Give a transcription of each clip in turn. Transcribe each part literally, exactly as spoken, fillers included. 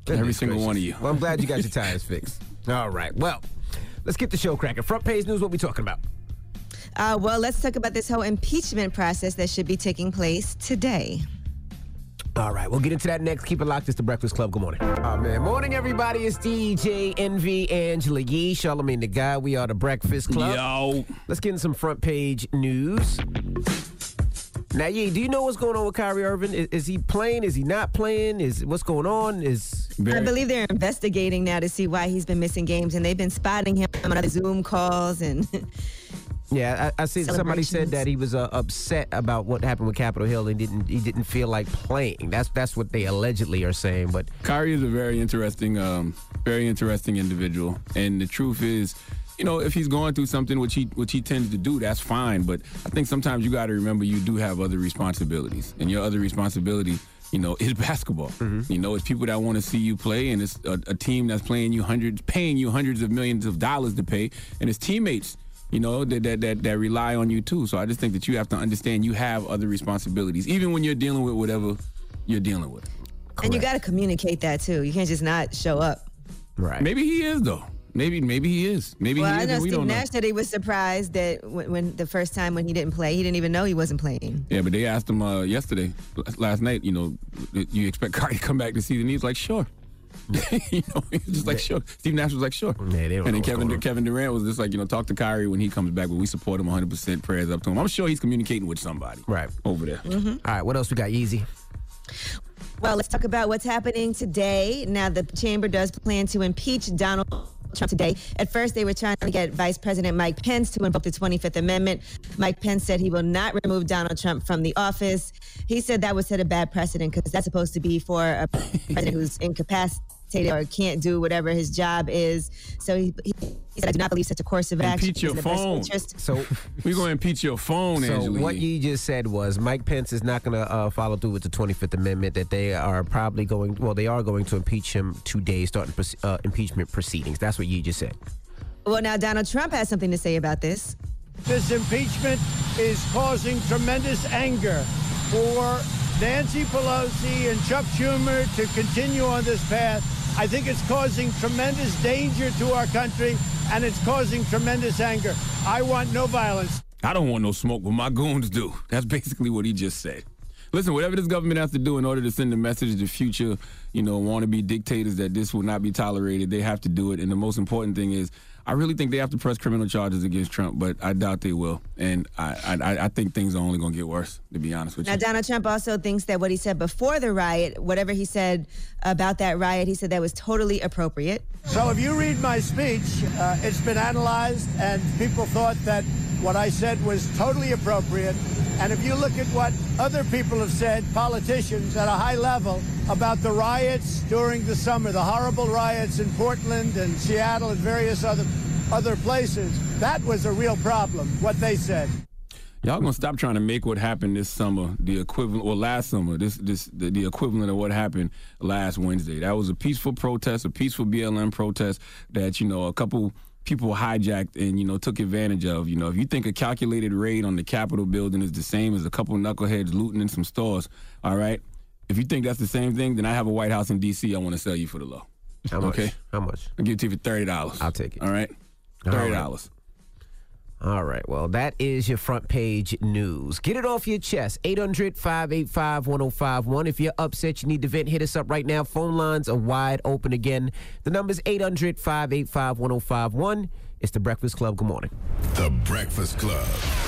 Every single gracious. one of you. Well, I'm glad you got your tires fixed. All right. Well, let's get the show cracking. Front page news, what we talking about? Uh, well, let's talk about this whole impeachment process that should be taking place today. All right, we'll get into that next. Keep it locked. It's the Breakfast Club. Good morning. Oh, man. Morning, everybody. It's D J Envy, Angela Yee, Charlamagne the Guy. We are the Breakfast Club. Yo. Let's get in some front page news. Now, Yee, do you know what's going on with Kyrie Irving? Is, is he playing? Is he not playing? Is what's going on? Is Very- I believe they're investigating now to see why he's been missing games, and they've been spotting him on other Zoom calls and... Yeah, I, I see somebody said that he was uh, upset about what happened with Capitol Hill and didn't he didn't feel like playing. That's that's what they allegedly are saying. But Kyrie is a very interesting, um, very interesting individual, and the truth is, you know, if he's going through something which he which he tends to do, that's fine. But I think sometimes you got to remember you do have other responsibilities, and your other responsibility, you know, is basketball. Mm-hmm. You know, it's people that want to see you play, and it's a, a team that's playing you hundreds, paying you hundreds of millions of dollars to pay, and it's teammates, you know, that, that that that rely on you too. So I just think that you have to understand you have other responsibilities, even when you're dealing with whatever you're dealing with. Correct. And you got to communicate that too. You can't just not show up. Right. Maybe he is though. Maybe maybe he is. Maybe well, he is. I know and we Steve don't Nash know. said he was surprised that when, when the first time when he didn't play, he didn't even know he wasn't playing. Yeah, but they asked him uh, yesterday, last night. You know, you expect Kyrie to come back this season? He's like, sure. you know, he's just like, sure. Steve Nash was like, sure. Yeah, they don't and then know Kevin Kevin Durant was just like, you know, talk to Kyrie when he comes back, but we support him one hundred percent. Prayers up to him. I'm sure he's communicating with somebody right over there. Mm-hmm. All right, what else we got, Yeezy? Well, let's talk about what's happening today. Now, the chamber does plan to impeach Donald Trump today. At first, they were trying to get Vice President Mike Pence to invoke the twenty-fifth Amendment. Mike Pence said he will not remove Donald Trump from the office. He said that would set a bad precedent because that's supposed to be for a president who's incapacitated or can't do whatever his job is. So he, he said, I do not believe such a course of action Impeach your is in the best phone. interest. So we're going to impeach your phone, So Angela. what you just said was Mike Pence is not going to uh, follow through with the twenty-fifth Amendment, that they are probably going, well, they are going to impeach him today, starting uh, impeachment proceedings. That's what you just said. Well, now Donald Trump has something to say about this. This impeachment is causing tremendous anger for Nancy Pelosi and Chuck Schumer to continue on this path. I think it's causing tremendous danger to our country, and it's causing tremendous anger. I want no violence. I don't want no smoke, but my goons do. That's basically what he just said. Listen, whatever this government has to do in order to send a message to future, you know, wannabe dictators that this will not be tolerated, they have to do it. And the most important thing is, I really think they have to press criminal charges against Trump, but I doubt they will. And I I, I think things are only going to get worse, to be honest with Now, you. Donald Trump also thinks that what he said before the riot, whatever he said about that riot, he said that was totally appropriate. So if you read my speech, uh, it's been analyzed, and people thought that what I said was totally appropriate. And if you look at what other people have said, politicians at a high level, about the riots during the summer, the horrible riots in Portland and Seattle and various other other places, that was a real problem, what they said. Y'all gonna stop trying to make what happened this summer the equivalent, or last summer, this this the, the equivalent of what happened last Wednesday. That was a peaceful protest, a peaceful B L M protest that, you know, a couple people hijacked and, you know, took advantage of. You know, if you think a calculated raid on the Capitol building is the same as a couple knuckleheads looting in some stores, all right? If you think that's the same thing, then I have a White House in D C I want to sell you for the low. How much? Okay? How much? I'll give it to you for thirty dollars. I'll take it. All right? All right. thirty dollars. All right, well, that is your front page news. Get it off your chest. eight hundred, five eight five, one oh five one. If you're upset, you need to vent, hit us up right now. Phone lines are wide open again. The number's eight hundred, five eight five, one oh five one. It's The Breakfast Club. Good morning. The Breakfast Club.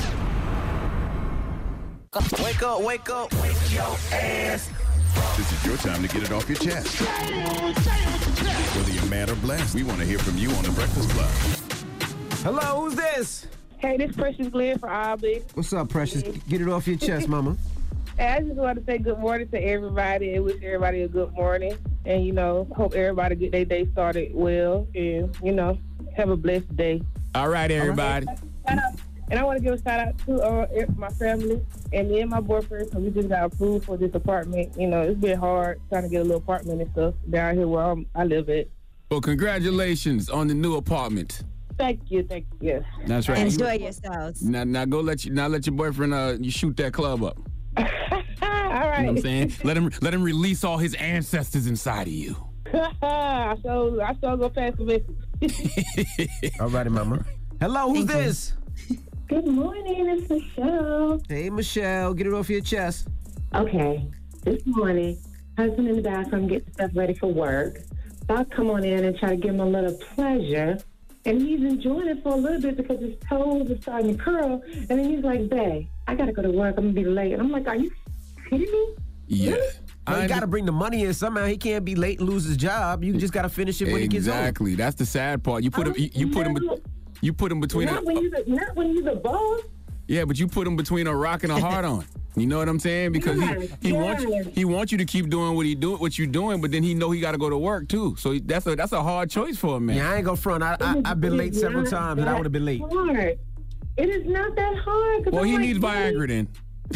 Wake up, wake up, wake your ass. This is your time to get it off your chest. Whether you're mad or blessed, we want to hear from you on The Breakfast Club. Hello, who's this? Hey, this is Precious Glenn from Albany. What's up, Precious? Get it off your chest, mama. Hey, I just want to say good morning to everybody and wish everybody a good morning. And, you know, hope everybody get their day started well. And, you know, have a blessed day. All right, everybody. And I want to give a shout out to uh, my family and me and my boyfriend, because we just got approved for this apartment. You know, it's been hard trying to get a little apartment and stuff down here where I'm, I live at. Well, congratulations on the new apartment. Thank you, thank you. Yes. That's right. Enjoy yourselves. Now, now go let you now let your boyfriend uh you shoot that club up. All right. You know what I'm saying? Let him let him release all his ancestors inside of you. I saw I saw go past the message. All righty, mama. Hello, who's Thank this? Good morning, it's Michelle. Hey, Michelle, get it off your chest. Okay, this morning, husband in the bathroom getting stuff ready for work. So I come on in and try to give him a little pleasure. And he's enjoying it for a little bit because his toes are starting to curl. And then he's like, babe, I got to go to work. I'm going to be late. And I'm like, are you kidding me? Yeah. Well, he got to bring the money in somehow. He can't be late and lose his job. You just got to finish it when he gets home. Exactly. That's the sad part. You put him. You, you put him. You put him between. Not a, when, you're the, not when you're the boss. Yeah, but you put him between a rock and a hard on. You know what I'm saying? Because Yes, he, he yes. wants he wants you to keep doing what he do what you're doing, but then he know he got to go to work too. So that's a that's a hard choice for a man. Yeah, I ain't gonna front. I, I I've been late several times, and I would have been late. Hard. It is not that hard. 'cause Well, I'm he like, needs Viagra then.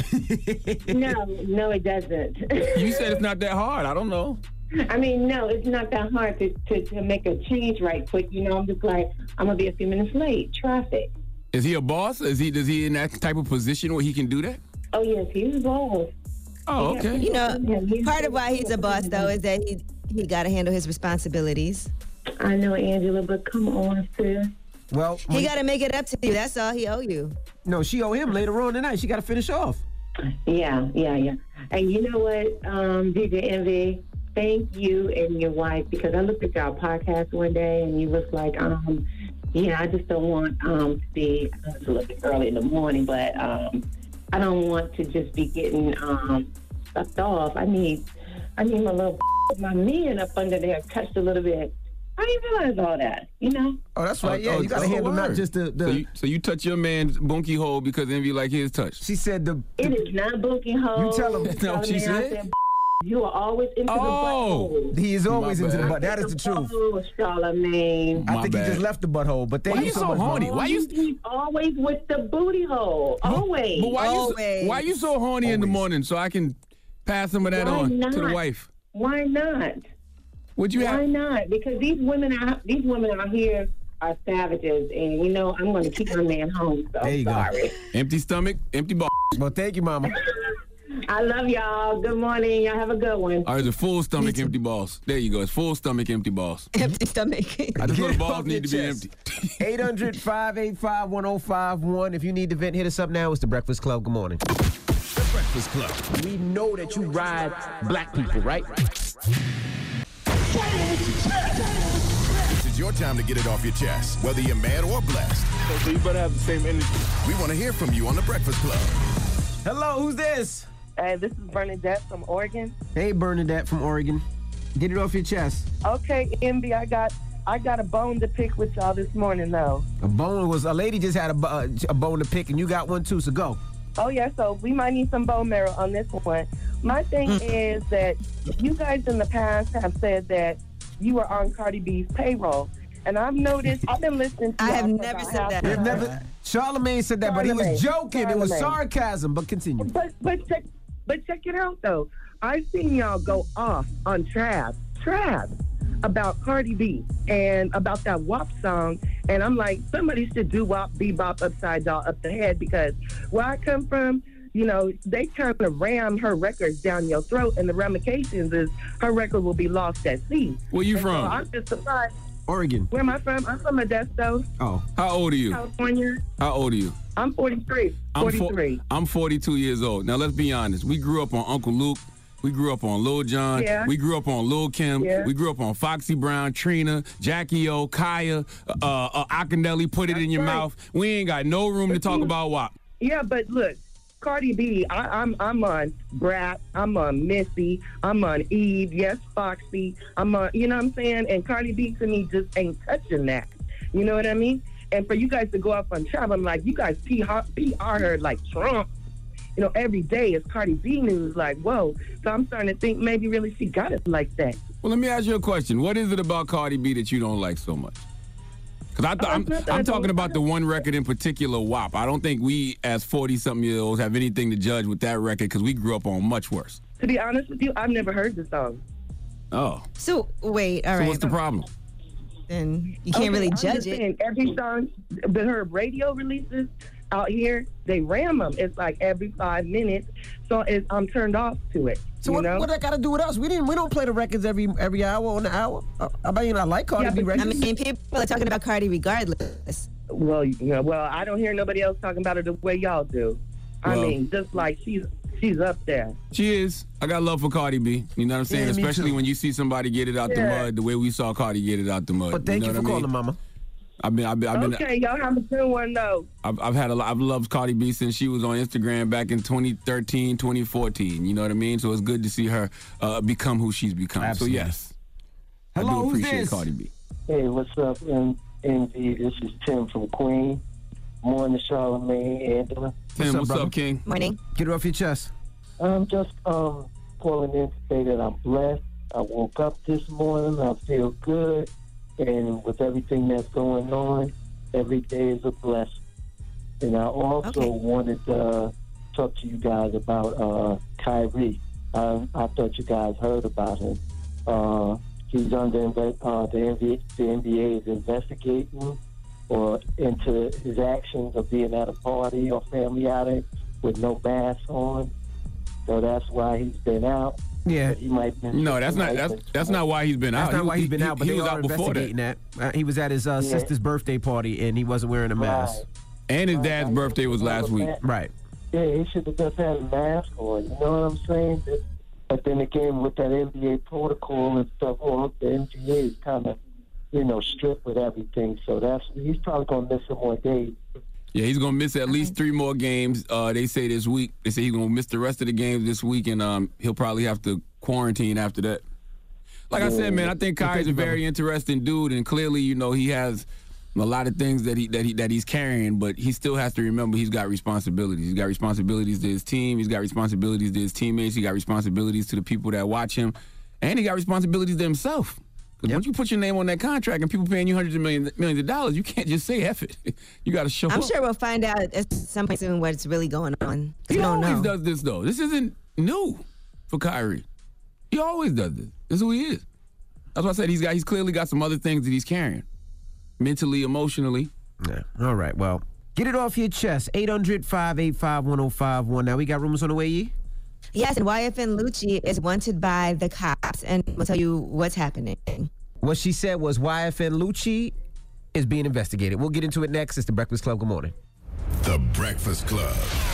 No, no, it doesn't. You said it's not that hard. I don't know. I mean, no, it's not that hard to, to, to make a change right quick. You know, I'm just like, I'm going to be a few minutes late. Traffic. Is he a boss? Is he does he in that type of position where he can do that? Oh, yes, he's a boss. Oh, okay. You know, part of why he's a boss, though, is that he he got to handle his responsibilities. I know, Angela, but come on, sis. Well, He got to make it up to you. That's all he owe you. no, she owe him later on tonight. She got to finish off. Yeah, yeah, yeah. And you know what, um, D J Envy? Thank you and your wife, because I looked at your podcast one day and you was like, um, yeah, I just don't want um, to be, it's a little bit early in the morning, but um, I don't want to just be getting um, sucked off. I need, I need my little, my men up under there touched a little bit. I didn't realize all that, you know? Oh, that's right. Yeah, Oh, you got to oh, handle not word. just the. the So you, so you touch your man's bunky hole because envy like his touch. she said the. It is not booking hole. You tell him. That's not what she said? You are always into Oh. the butthole. He is always My into the bad. butt. That is the truth. Oh, Charlamagne. I My think bad. he just left the butthole. But thank Why you you so so much, horny? Mama. Why you? He's always with the booty hole. Always. But why you? Always. So, why you so horny in the morning so I can pass some of that Why on not? to the wife? Why not? Would you Why have? not? Because these women out, these women out here are savages, and you know I'm going to keep my man home. So There you go. sorry. Empty stomach, empty ball. Well, thank you, Mama. I love y'all. Good morning. Y'all have a good one. Or is it full stomach, empty balls? There you go. It's full stomach, empty balls. Empty stomach. I just Get know the it balls off need to be your empty. chest. eight hundred, five eight five, one oh five one. If you need to vent, hit us up now. It's The Breakfast Club. Good morning. The Breakfast Club. We know that you ride black people, right? This is your time to get it off your chest, whether you're mad or blessed. So you better have the same energy. We want to hear from you on The Breakfast Club. Hello, who's this? Hey, this is Bernadette from Oregon. Hey, Bernadette from Oregon. Get it off your chest. Okay, Envy, I got I got a bone to pick with y'all this morning, though. A bone was a lady just had a, bo- uh, a bone to pick, and you got one too. So go. Oh, yeah, so we might need some bone marrow on this one. My thing is that you guys in the past have said that you were on Cardi B's payroll. And I've noticed, I've been listening to I y'all have for never about said half that. an We've hour. never. Charlamagne said that, but he was Charlamagne. joking. It was Charlamagne. sarcasm. But continue. But but check but check it out though. I've seen y'all go off on Trav, Trav, about Cardi B and about that W A P song, and I'm like, somebody should do W A P bebop upside down up the head, because where I come from, you know, they kind of ram her records down your throat, and the ramifications is her record will be lost at sea. Where you And so from? I'm just surprised. Oregon. Where am I from? I'm from Modesto, Oh. How old are you? California. How old are you? I'm forty-three. I'm fo- forty-three. I'm forty-two years old. Now let's be honest. We grew up on Uncle Luke. We grew up on Lil Jon. Yeah. We grew up on Lil Kim. Yeah. We grew up on Foxy Brown, Trina, Jackie O, Kaya, uh, uh, Akindele, Put It That's in Your right. Mouth. We ain't got no room to But talk you- about W A P. Yeah, but look, Cardi B, I, I'm I'm on Brat, I'm on Missy, I'm on Eve, yes, Foxy, I'm on, you know what I'm saying? And Cardi B to me just ain't touching that. You know what I mean? And for you guys to go off on Trav, I'm like, you guys P R her like Trump. You know, every day is Cardi B news, like, whoa. So I'm starting to think maybe really she got it like that. Well, let me ask you a question. What is it about Cardi B that you don't like so much? Because I th- Oh, I'm, it's not that I I'm don't talking about like the one record in particular, W A P. I don't think we, as forty-something-year-olds, have anything to judge with that record because we grew up on much worse. To be honest with you, I've never heard the song. Oh. So, wait, all so right. what's the problem? then you can't Okay, really I'm judge just it. saying, every song, but her radio releases out here, they ram them. It's like every five minutes, so it's, I'm turned off to it. So you what, know? what that got to do with us? We didn't. We don't play the records every every hour on the hour. I, I mean, I like Cardi Yeah, B but- records. I mean, people are talking about Cardi regardless. Well, you know, well, I don't hear nobody else talking about it the way y'all do. I Well- mean, just like she's she's up there. She is. I got love for Cardi B. You know what I'm saying? Yeah, me Especially too. when you see somebody get it out the Yeah. mud the way we saw Cardi get it out the mud. But thank you, know for what I calling, mean? Mama. I've been, I've been, I've been, Okay, y'all have a good one though. I've, I've had a lot. I've loved Cardi B since she was on Instagram back in twenty thirteen, twenty fourteen. You know what I mean? So it's good to see her uh, become who she's become. Absolutely. So yes, Hello, I do who's appreciate this? Cardi B. Hey, what's up, M- Envy? This is Tim from Queen. Morning, Charlamagne, Angela. Tim, what's, brother? up, King? Morning. Get it off your chest. I'm just um calling in to say that I'm blessed. I woke up this morning. I feel good. And with everything that's going on, every day is a blessing. And I also Okay. wanted to uh, talk to you guys about uh, Kyrie. I, I thought you guys heard about him. Uh, he's under inve- uh, the, N B A, the N B A is investigating or into his actions of being at a party or family outing with no mask on. So that's why he's been out. Yeah. He might be No, that's not. That's that's not why he's been That's out. not He- why he's been he- out, but he they was are out before that. investigating that. Uh, he was at his uh, Yeah. sister's birthday party, and he wasn't wearing a mask. Right. And his dad's birthday was last week. Right. Yeah, he should have just had a mask on. You know what I'm saying? But, but then again, with that N B A protocol and stuff, well, the N B A is kind of, you know, strict with everything. So that's he's probably gonna miss some more days. Yeah, he's gonna miss at least three more games. Uh, they say this week. They say he's gonna miss the rest of the games this week, and um, he'll probably have to quarantine after that. Like I said, man, I think Kyrie's a very interesting dude, and clearly, you know, he has a lot of things that he that he that he's carrying, but he still has to remember he's got responsibilities. He's got responsibilities to his team. He's got responsibilities to his teammates. He got responsibilities to the people that watch him, and he got responsibilities to himself. Because once you put your name on that contract and people paying you hundreds of millions, millions of dollars, you can't just say F it. You got to show I'm up. sure we'll find out at some point soon what's really going on. He We don't always know. does this, though. This isn't new for Kyrie. He always does this. This is who he is. That's why I said he's got. He's clearly got some other things that he's carrying, mentally, emotionally. Yeah. All right. Well, get it off your chest. eight hundred, five eight five, one oh five one. Now we got rumors on the way, Yee? Yes, and Y F N Lucci is wanted by the cops, and we'll tell you what's happening. What she said was Y F N Lucci is being investigated. We'll get into it next. It's The Breakfast Club. Good morning. The Breakfast Club.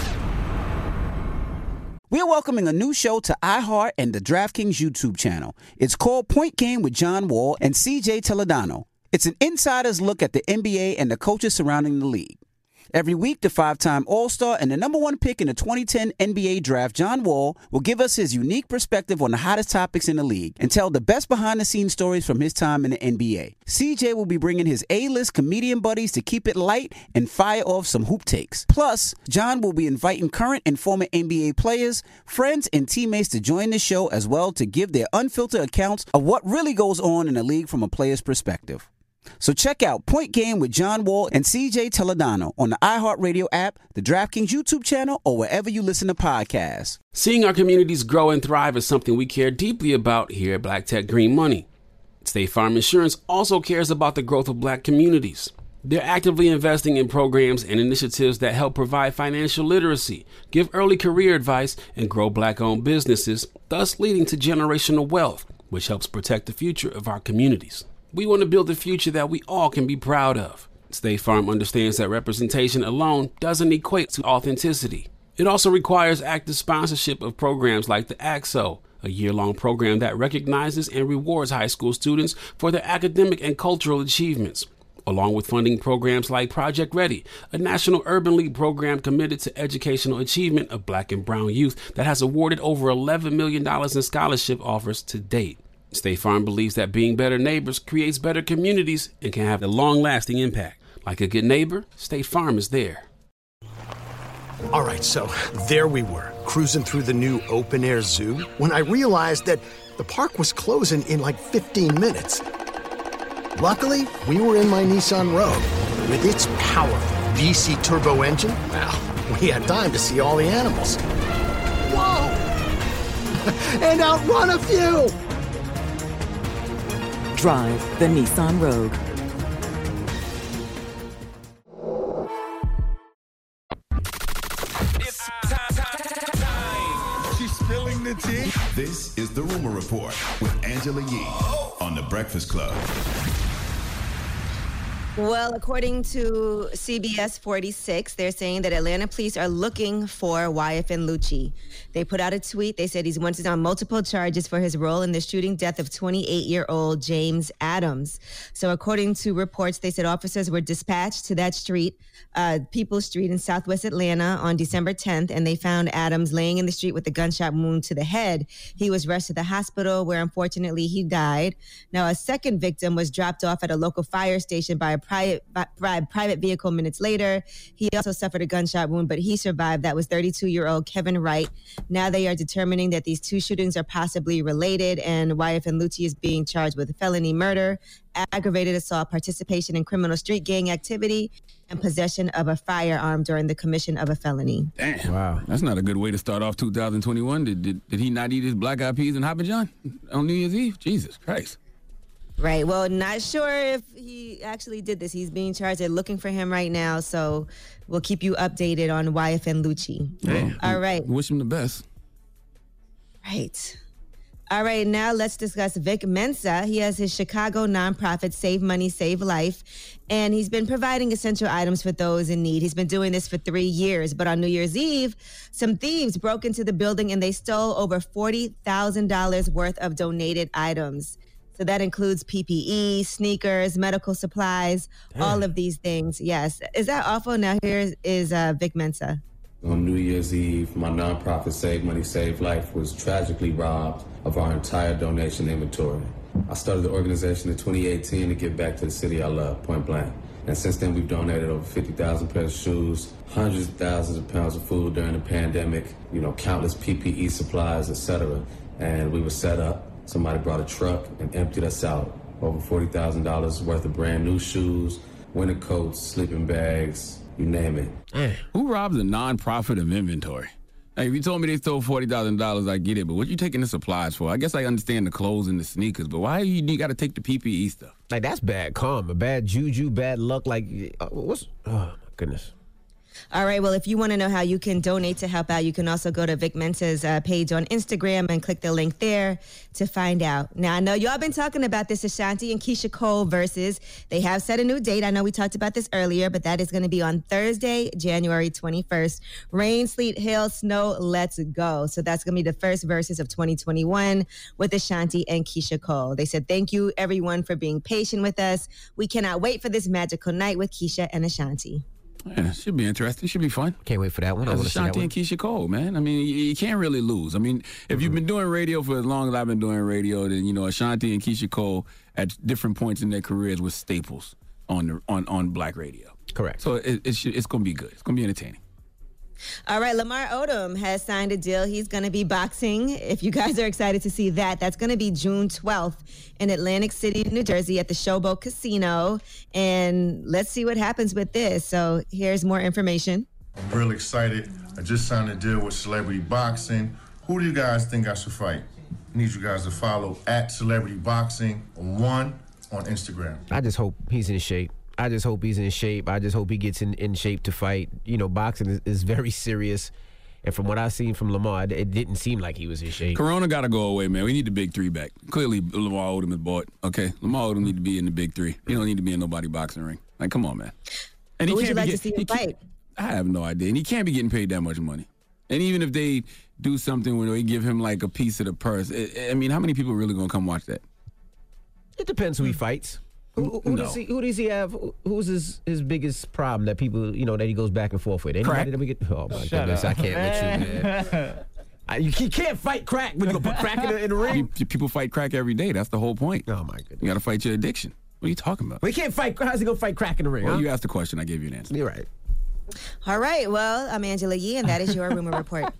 We are welcoming a new show to iHeart and the DraftKings YouTube channel. It's called Point Game with John Wall and C J Toledano. It's an insider's look at the N B A and the coaches surrounding the league. Every week, the five-time All-Star and the number one pick in the twenty ten N B A draft, John Wall, will give us his unique perspective on the hottest topics in the league and tell the best behind-the-scenes stories from his time in the N B A. C J will be bringing his A-list comedian buddies to keep it light and fire off some hoop takes. Plus, John will be inviting current and former N B A players, friends, and teammates to join the show as well to give their unfiltered accounts of what really goes on in the league from a player's perspective. So check out Point Game with John Wall and C J Toledano on the iHeartRadio app, the DraftKings YouTube channel, or wherever you listen to podcasts. Seeing our communities grow and thrive is something we care deeply about here at Black Tech Green Money. State Farm Insurance also cares about the growth of Black communities. They're actively investing in programs and initiatives that help provide financial literacy, give early career advice, and grow Black-owned businesses, thus leading to generational wealth, which helps protect the future of our communities. We want to build a future that we all can be proud of. State Farm understands that representation alone doesn't equate to authenticity. It also requires active sponsorship of programs like the A X O, a year-long program that recognizes and rewards high school students for their academic and cultural achievements, along with funding programs like Project Ready, a National Urban League program committed to educational achievement of Black and brown youth that has awarded over eleven million dollars in scholarship offers to date. State Farm believes that being better neighbors creates better communities and can have a long-lasting impact. Like a good neighbor, State Farm is there. All right, so there we were, cruising through the new open-air zoo, when I realized that the park was closing in like fifteen minutes. Luckily, we were in my Nissan Rogue. With its powerful V C turbo engine, well, we had time to see all the animals. Whoa! And outrun a few! Drive the Nissan Rogue. Spilling the tea. This is the Rumor Report with Angela Yee on The Breakfast Club. Well, according to C B S forty-six, they're saying that Atlanta police are looking for Wyatt Lucci. They put out a tweet. They said he's wanted on multiple charges for his role in the shooting death of twenty-eight-year-old James Adams. So according to reports, they said officers were dispatched to that street, uh, People's Street in Southwest Atlanta on December tenth, and they found Adams laying in the street with a gunshot wound to the head. He was rushed to the hospital where unfortunately he died. Now, a second victim was dropped off at a local fire station by a private, by private vehicle minutes later. He also suffered a gunshot wound, but he survived. That was thirty-two-year-old Kevin Wright. Now they are determining that these two shootings are possibly related, and Wyatt Lucci is being charged with felony murder, aggravated assault, participation in criminal street gang activity, and possession of a firearm during the commission of a felony. Damn. Wow. That's not a good way to start off two thousand twenty-one. Did, did, did he not eat his black eyed peas and Hopper John on New Year's Eve? Jesus Christ. Right. Well, not sure if he actually did this. He's being charged. They're looking for him right now. So we'll keep you updated on Wyatt Lucci. Yeah. All right. Wish him the best. Right. All right, now let's discuss Vic Mensa. He has his Chicago nonprofit Save Money, Save Life, and he's been providing essential items for those in need. He's been doing this for three years, but on New Year's Eve, some thieves broke into the building and they stole over forty thousand dollars worth of donated items. So that includes P P E, sneakers, medical supplies, Damn. all of these things. Yes. Is that awful? Now here is uh, Vic Mensa. On New Year's Eve, my nonprofit Save Money, Save Life was tragically robbed of our entire donation inventory. I started the organization in twenty eighteen to give back to the city I love, point blank. And since then, we've donated over fifty thousand pairs of shoes, hundreds of thousands of pounds of food during the pandemic, you know, countless P P E supplies, et cetera. And we were set up. Somebody brought a truck and emptied us out. Over forty thousand dollars worth of brand new shoes, winter coats, sleeping bags, you name it. Man, who robs a nonprofit of inventory? Hey, if you told me they stole forty thousand dollars, I get it, but what you taking the supplies for? I guess I understand the clothes and the sneakers, but why you, you got to take the P P E stuff? Like, that's bad karma, bad juju, bad luck. Like, uh, what's, oh, my goodness. All right, well, if you want to know how you can donate to help out, you can also go to Vic Mensa's uh, page on Instagram and click the link there to find out. Now, I know y'all been talking about this Ashanti and Keisha Cole versus. They have set a new date. I know we talked about this earlier, but that is going to be on Thursday, January twenty-first. Rain, sleet, hail, snow, let's go. So that's going to be the first verses of twenty twenty-one with Ashanti and Keisha Cole. They said, thank you, everyone, for being patient with us. We cannot wait for this magical night with Keisha and Ashanti. Yeah, it should be interesting. Should be fun. Can't wait for that one. I want to see that Ashanti one. and Keisha Cole, man. I mean, you, you can't really lose. I mean, if mm-hmm. you've been doing radio for as long as I've been doing radio, then, you know, Ashanti and Keisha Cole at different points in their careers were staples on the, on, on black radio. Correct. So it, it should, it's going to be good. It's going to be entertaining. All right, Lamar Odom has signed a deal. He's going to be boxing. If you guys are excited to see that, that's going to be June twelfth in Atlantic City, New Jersey at the Showboat Casino. And let's see what happens with this. So here's more information. I'm really excited. I just signed a deal with Celebrity Boxing. Who do you guys think I should fight? I need you guys to follow at Celebrity Boxing one on Instagram. I just hope he's in shape. I just hope he's in shape. I just hope he gets in, in shape to fight. You know, boxing is, is very serious. And from what I've seen from Lamar, it, it didn't seem like he was in shape. Corona got to go away, man. We need the big three back. Clearly, Lamar Odom is bought. Okay, Lamar Odom need to be in the big three. He don't need to be in nobody boxing ring. Like, come on, man. And Who he would you can't like be to see get, him fight? I have no idea. And he can't be getting paid that much money. And even if they do something where they give him like a piece of the purse, it, I mean, how many people are really going to come watch that? It depends who he fights. Who, who, no. does he, who does he have? Who's his, his biggest problem that people, you know, that he goes back and forth with? Anybody Crack. that we get? Oh, my Shut goodness. up. I can't with you, man. I, you, you can't fight crack when you put crack in the, in the ring. You- People fight crack every day. That's the whole point. Oh, my goodness. You got to fight your addiction. What are you talking about? We can't fight. How's he going to fight crack in the ring? Well, huh? you asked the question. I gave you an answer. You're right. All right, well, I'm Angela Yee, and that is your rumor report.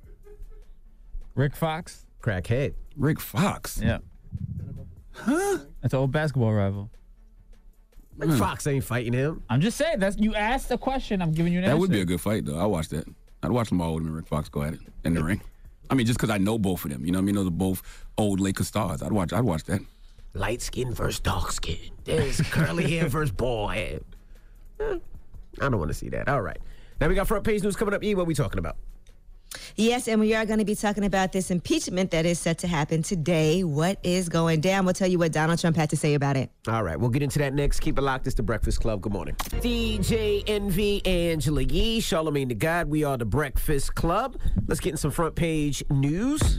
Rick Fox. Crackhead. Rick Fox? Yeah. Huh? That's an old basketball rival. Rick Hmm. Fox ain't fighting him. I'm just saying, that's you asked the question, I'm giving you an That answer. would be a good fight, though. I'd watch that. I'd watch Lamar Odom and Rick Fox go at it in the ring. I mean, just because I know both of them. You know what I mean? Those are both old Lakers stars. I'd watch I'd watch that. light skin versus dark skin. There's curly hair versus bald hair. Eh, I don't want to see that. All right. Now we got front page news coming up. E, what are we talking about? Yes, and we are going to be talking about this impeachment that is set to happen today. What is going down? We'll tell you what Donald Trump had to say about it. All right, we'll get into that next. Keep it locked. It's The Breakfast Club. Good morning. D J Envy, Angela Yee, Charlamagne the God. We are The Breakfast Club. Let's get in some front page news.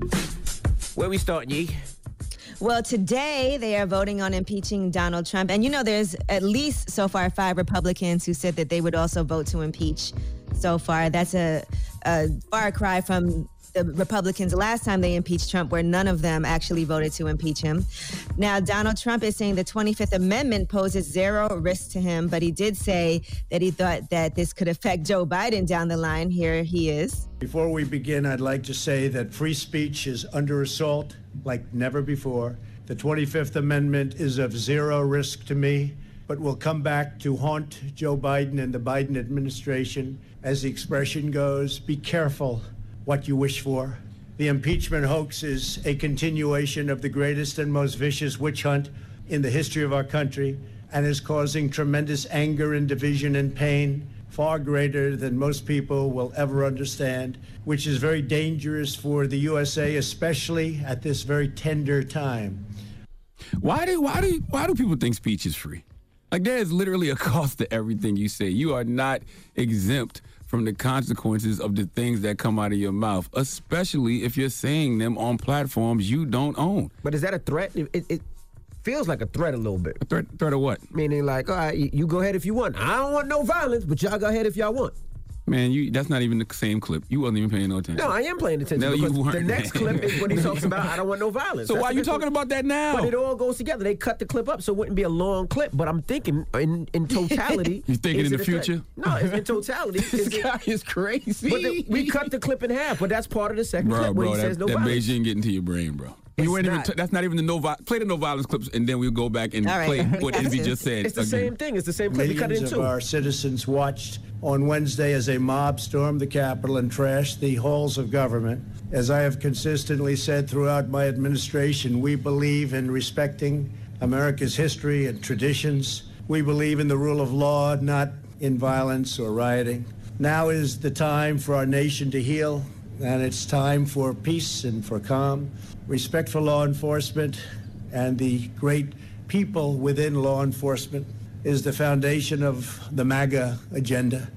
Where we starting, Yee? Well, today they are voting on impeaching Donald Trump. And you know, there's at least so far five Republicans who said that they would also vote to impeach so far. That's a, a far cry from the Republicans last time they impeached Trump, where none of them actually voted to impeach him. Now, Donald Trump is saying the twenty-fifth Amendment poses zero risk to him, but he did say that he thought that this could affect Joe Biden down the line. Here he is. Before we begin, I'd like to say that free speech is under assault like never before. The twenty-fifth Amendment is of zero risk to me, but will come back to haunt Joe Biden and the Biden administration. As the expression goes, be careful what you wish for. The impeachment hoax is a continuation of the greatest and most vicious witch hunt in the history of our country and is causing tremendous anger and division and pain, far greater than most people will ever understand, which is very dangerous for the U S A, especially at this very tender time. Why do why do why do people think speech is free? Like, there is literally a cost to everything you say. You are not exempt from the consequences of the things that come out of your mouth, especially if you're saying them on platforms you don't own. But is that a threat? It, it, it feels like a threat a little bit. A threat, threat of what? Meaning like, all right, you, you go ahead if you want. I don't want no violence, but y'all go ahead if y'all want. Man, you that's not even the same clip. You wasn't even paying no attention. No, I am paying attention. No, you weren't. The next clip is when he talks about, I don't want no violence. So That's why are you talking about that now? But it all goes together. They cut the clip up so it wouldn't be a long clip. But I'm thinking in, in totality. You thinking in the it a future? threat? No, in totality. This is guy it, is crazy. But the, we cut the clip in half, but that's part of the second bro, clip bro, where he that, says no that violence. Beijing get into your brain, bro. You weren't even not. t- that's not even the no vi- play the no violence clips, and then we'll go back and All right. play what Izzy just said. It's the again. same thing. It's the same clip. We cut it in Millions two. of our citizens watched on Wednesday as a mob stormed the Capitol and trashed the halls of government. As I have consistently said throughout my administration, we believe in respecting America's history and traditions. We believe in the rule of law, not in violence or rioting. Now is the time for our nation to heal, and it's time for peace and for calm, respect for law enforcement, and the great people within law enforcement is the foundation of the MAGA agenda.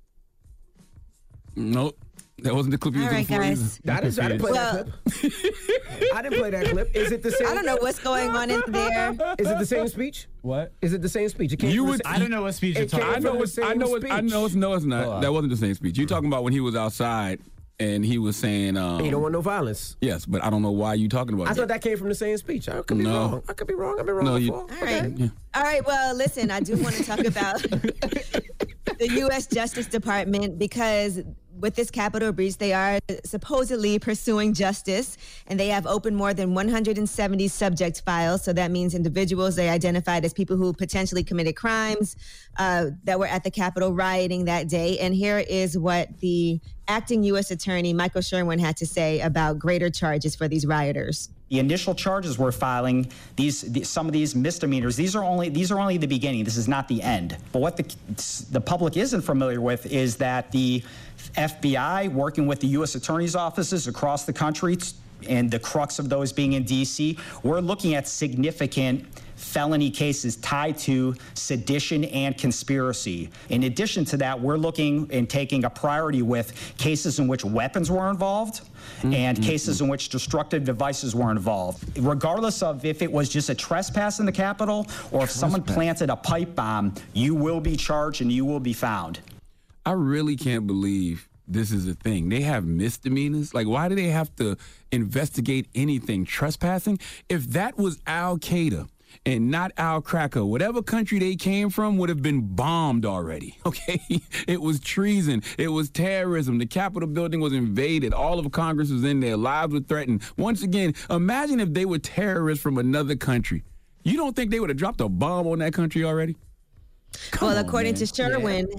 Nope. That wasn't the clip you All was right, looking for guys. either. I didn't, I didn't play Well- that clip. I didn't play that clip. Is it the same? I don't know what's going on in there. Is it the same speech? What? Is it the same speech? It came You from would- the, I don't know what speech you're It came talking I from know the it's I same know it's I speech. know it's no it's not. Hold on. That wasn't the same speech. You're talking about when he was outside and he was saying um, You don't want no violence. yes, but I don't know why you talking about I that. thought that came from the same speech. I could be No. wrong. I could be wrong. I've been wrong No, you- before. All right. All right. Well, listen, I do want to talk about the U S Justice Department because with this Capitol breach, they are supposedly pursuing justice, and they have opened more than one hundred seventy subject files. So that means individuals they identified as people who potentially committed crimes uh, that were at the Capitol rioting that day. And here is what the acting U S Attorney Michael Sherwin had to say about greater charges for these rioters. The initial charges we're filing, these, these some of these misdemeanors, these are only these are only the beginning. This is not the end. But what the the public isn't familiar with is that the F B I, working with the U S Attorney's offices across the country, and the crux of those being in D C, we're looking at significant felony cases tied to sedition and conspiracy. In addition to that, we're looking and taking a priority with cases in which weapons were involved mm-hmm. and cases in which destructive devices were involved. Regardless of if it was just a trespass in the Capitol or if someone planted a pipe bomb, you will be charged and you will be found. I really can't believe this is a thing. They have misdemeanors. Like, why do they have to investigate anything? Trespassing? If that was Al Qaeda and not Al Cracker, whatever country they came from would have been bombed already, okay? It was treason. It was terrorism. The Capitol building was invaded. All of Congress was in there. Lives were threatened. Once again, imagine if they were terrorists from another country. You don't think they would have dropped a bomb on that country already? Come well, on, according man. to Sherwin, Yeah.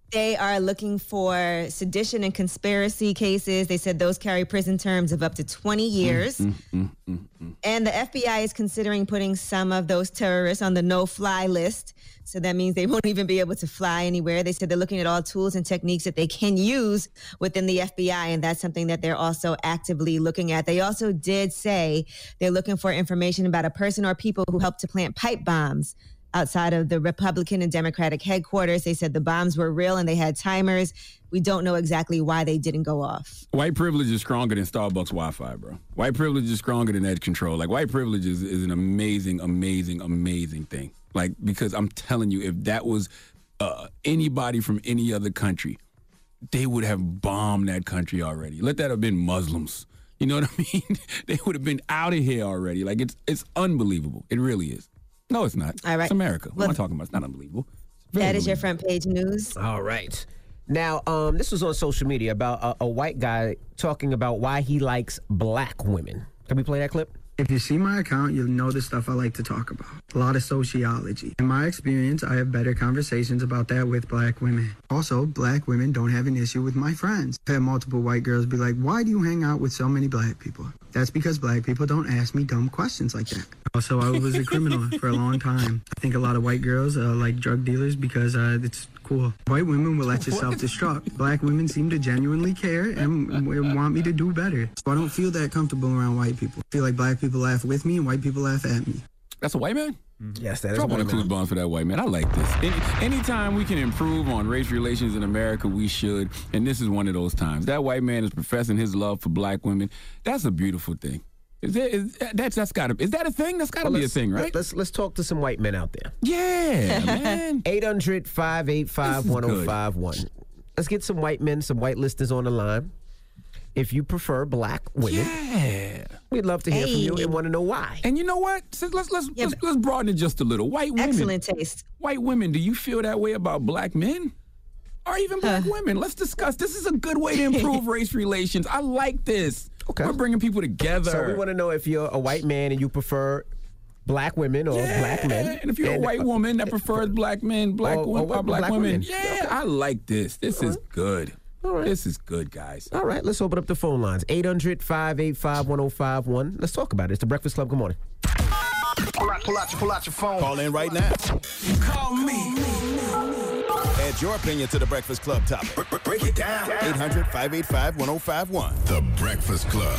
They are looking for sedition and conspiracy cases. They said those carry prison terms of up to twenty years. Mm, mm, mm, mm. And the F B I is considering putting some of those terrorists on the no-fly list. So that means they won't even be able to fly anywhere. They said they're looking at all tools and techniques that they can use within the F B I, and that's something that they're also actively looking at. They also did say they're looking for information about a person or people who helped to plant pipe bombs outside of the Republican and Democratic headquarters. They said the bombs were real and they had timers. We don't know exactly why they didn't go off. White privilege is stronger than Starbucks Wi-Fi, bro. White privilege is stronger than edge control. Like, white privilege is, is an amazing, amazing, amazing thing. Like, because I'm telling you, if that was uh, anybody from any other country, they would have bombed that country already. Let that have been Muslims. You know what I mean? They would have been out of here already. Like, it's it's unbelievable. It really is. No, it's not. All right. It's America. What Well, am I talking about? It's not unbelievable. That is your front page news. All right. Now, um, this was on social media about a, a white guy talking about why he likes black women. Can we play that clip? If you see my account, you'll know the stuff I like to talk about. A lot of sociology. In my experience, I have better conversations about that with black women. Also, black women don't have an issue with my friends. I've had multiple white girls be like, why do you hang out with so many black people? That's because black people don't ask me dumb questions like that. Also, I was a criminal for a long time. I think a lot of white girls uh, like drug dealers because uh, it's cool. White women will let you self-destruct. Black women seem to genuinely care and w- want me to do better. So I don't feel that comfortable around white people. I feel like black people laugh with me and white people laugh at me. That's a white man? Yes, that is Drop a on white the clues man. bombs for that white man. I like this. Any, anytime we can improve on race relations in America, we should. And this is one of those times. That white man is professing his love for black women. That's a beautiful thing. Is there, is, that's that's gotta is that a thing? That's gotta Well, be a let's- thing, right? Let's let's talk to some white men out there. Yeah, man. eight hundred, five eight five, one oh five one. Let's get some white men, some white listeners on the line. If you prefer black women, yeah, we'd love to hear from you Hey. and want to know why. And you know what? So let's let's let's, let's broaden it just a little. White women, Excellent taste. White women, do you feel that way about black men? Or even black women? Let's discuss. This is a good way to improve race relations. I like this. Okay. We're bringing people together. So we want to know if you're a white man and you prefer black women or Yeah, black men. And if you're a white woman that prefers black men, black, Or- wo- or uh, black, black women, women. yeah, I like this. This is good. This is good, guys. All right, let's open up the phone lines. eight hundred, five eight five, one oh five one. Let's talk about it. It's the Breakfast Club. Good morning. Pull out, pull out, pull out your phone. Call in right now. Call me. Add your opinion to the Breakfast Club topic. Break it down. eight hundred, five eight five, one oh five one. The Breakfast Club.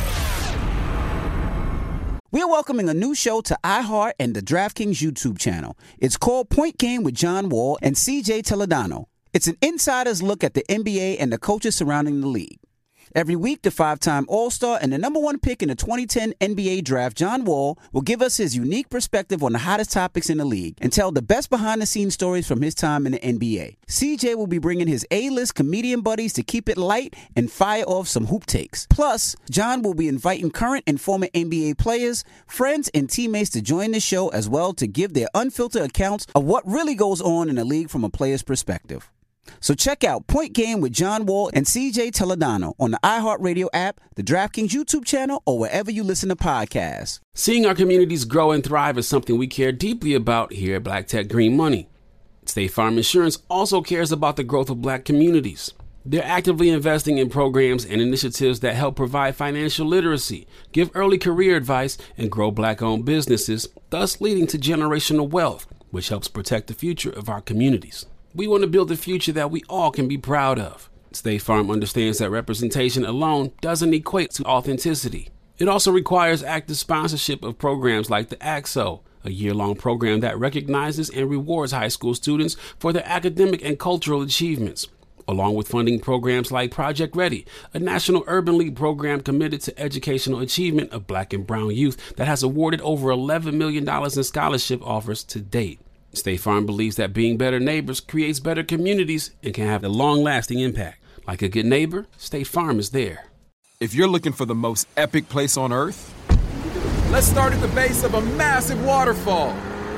We're welcoming a new show to iHeart and the DraftKings YouTube channel. It's called Point Game with John Wall and C J Toledano. It's an insider's look at the N B A and the coaches surrounding the league. Every week, the five-time All-Star and the number one pick in the twenty ten N B A draft, John Wall, will give us his unique perspective on the hottest topics in the league and tell the best behind-the-scenes stories from his time in the N B A. C J will be bringing his A-list comedian buddies to keep it light and fire off some hoop takes. Plus, John will be inviting current and former N B A players, friends, and teammates to join the show as well to give their unfiltered accounts of what really goes on in the league from a player's perspective. So check out Point Game with John Wall and C J Toledano on the iHeartRadio app, the DraftKings YouTube channel, or wherever you listen to podcasts. Seeing our communities grow and thrive is something we care deeply about here at Black Tech Green Money. State Farm Insurance also cares about the growth of black communities. They're actively investing in programs and initiatives that help provide financial literacy, give early career advice, and grow black-owned businesses, thus leading to generational wealth, which helps protect the future of our communities. We want to build a future that we all can be proud of. State Farm understands that representation alone doesn't equate to authenticity. It also requires active sponsorship of programs like the A X O, a year-long program that recognizes and rewards high school students for their academic and cultural achievements, along with funding programs like Project Ready, a National Urban League program committed to educational achievement of black and brown youth that has awarded over eleven million dollars in scholarship offers to date. State Farm believes that being better neighbors creates better communities and can have a long-lasting impact. Like a good neighbor, State Farm is there. If you're looking for the most epic place on earth, let's start at the base of a massive waterfall.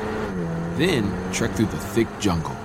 Then trek through the thick jungle.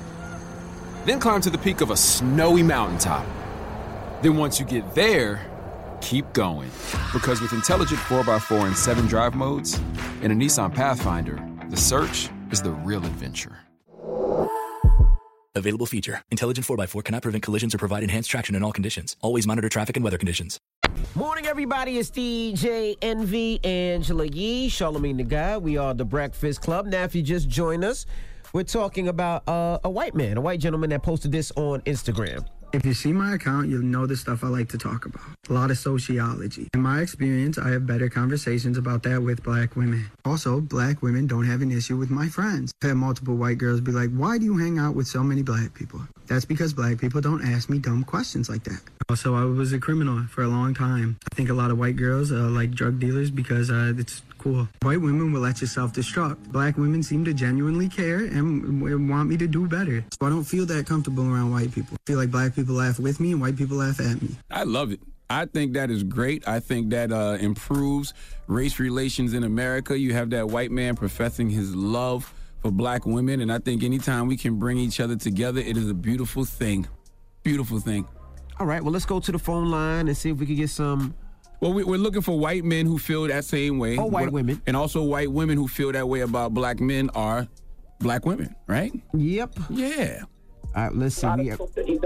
Then climb to the peak of a snowy mountaintop. Then once you get there, keep going. Because with intelligent four by four and seven drive modes and a Nissan Pathfinder, the search is the real adventure. Available feature. Intelligent four by four cannot prevent collisions or provide enhanced traction in all conditions. Always monitor traffic and weather conditions. Morning, everybody. It's D J Envy, Angela Yee, Charlamagne the Guy. We are the Breakfast Club. Now, if you just joined us, we're talking about uh, a white man, a white gentleman that posted this on Instagram. If you see my account, you'll know the stuff I like to talk about. A lot of sociology. In my experience, I have better conversations about that with black women. Also, black women don't have an issue with my friends. I've had multiple white girls be like, why do you hang out with so many black people? That's because black people don't ask me dumb questions like that. Also, I was a criminal for a long time. I think a lot of white girls uh, like drug dealers because uh, it's cool. White women will let you self-destruct. Black women seem to genuinely care and want me to do better. So I don't feel that comfortable around white people. I feel like black people laugh with me and white people laugh at me. I love it. I think that is great. I think that uh, improves race relations in America. You have that white man professing his love for black women, and I think anytime we can bring each other together, it is a beautiful thing. Beautiful thing. All right, well, let's go to the phone line and see if we can get some... Well, we're looking for white men who feel that same way. Oh, white women. And also white women who feel that way about black men are black women, right? Yep. Yeah. All right, let's see. We have...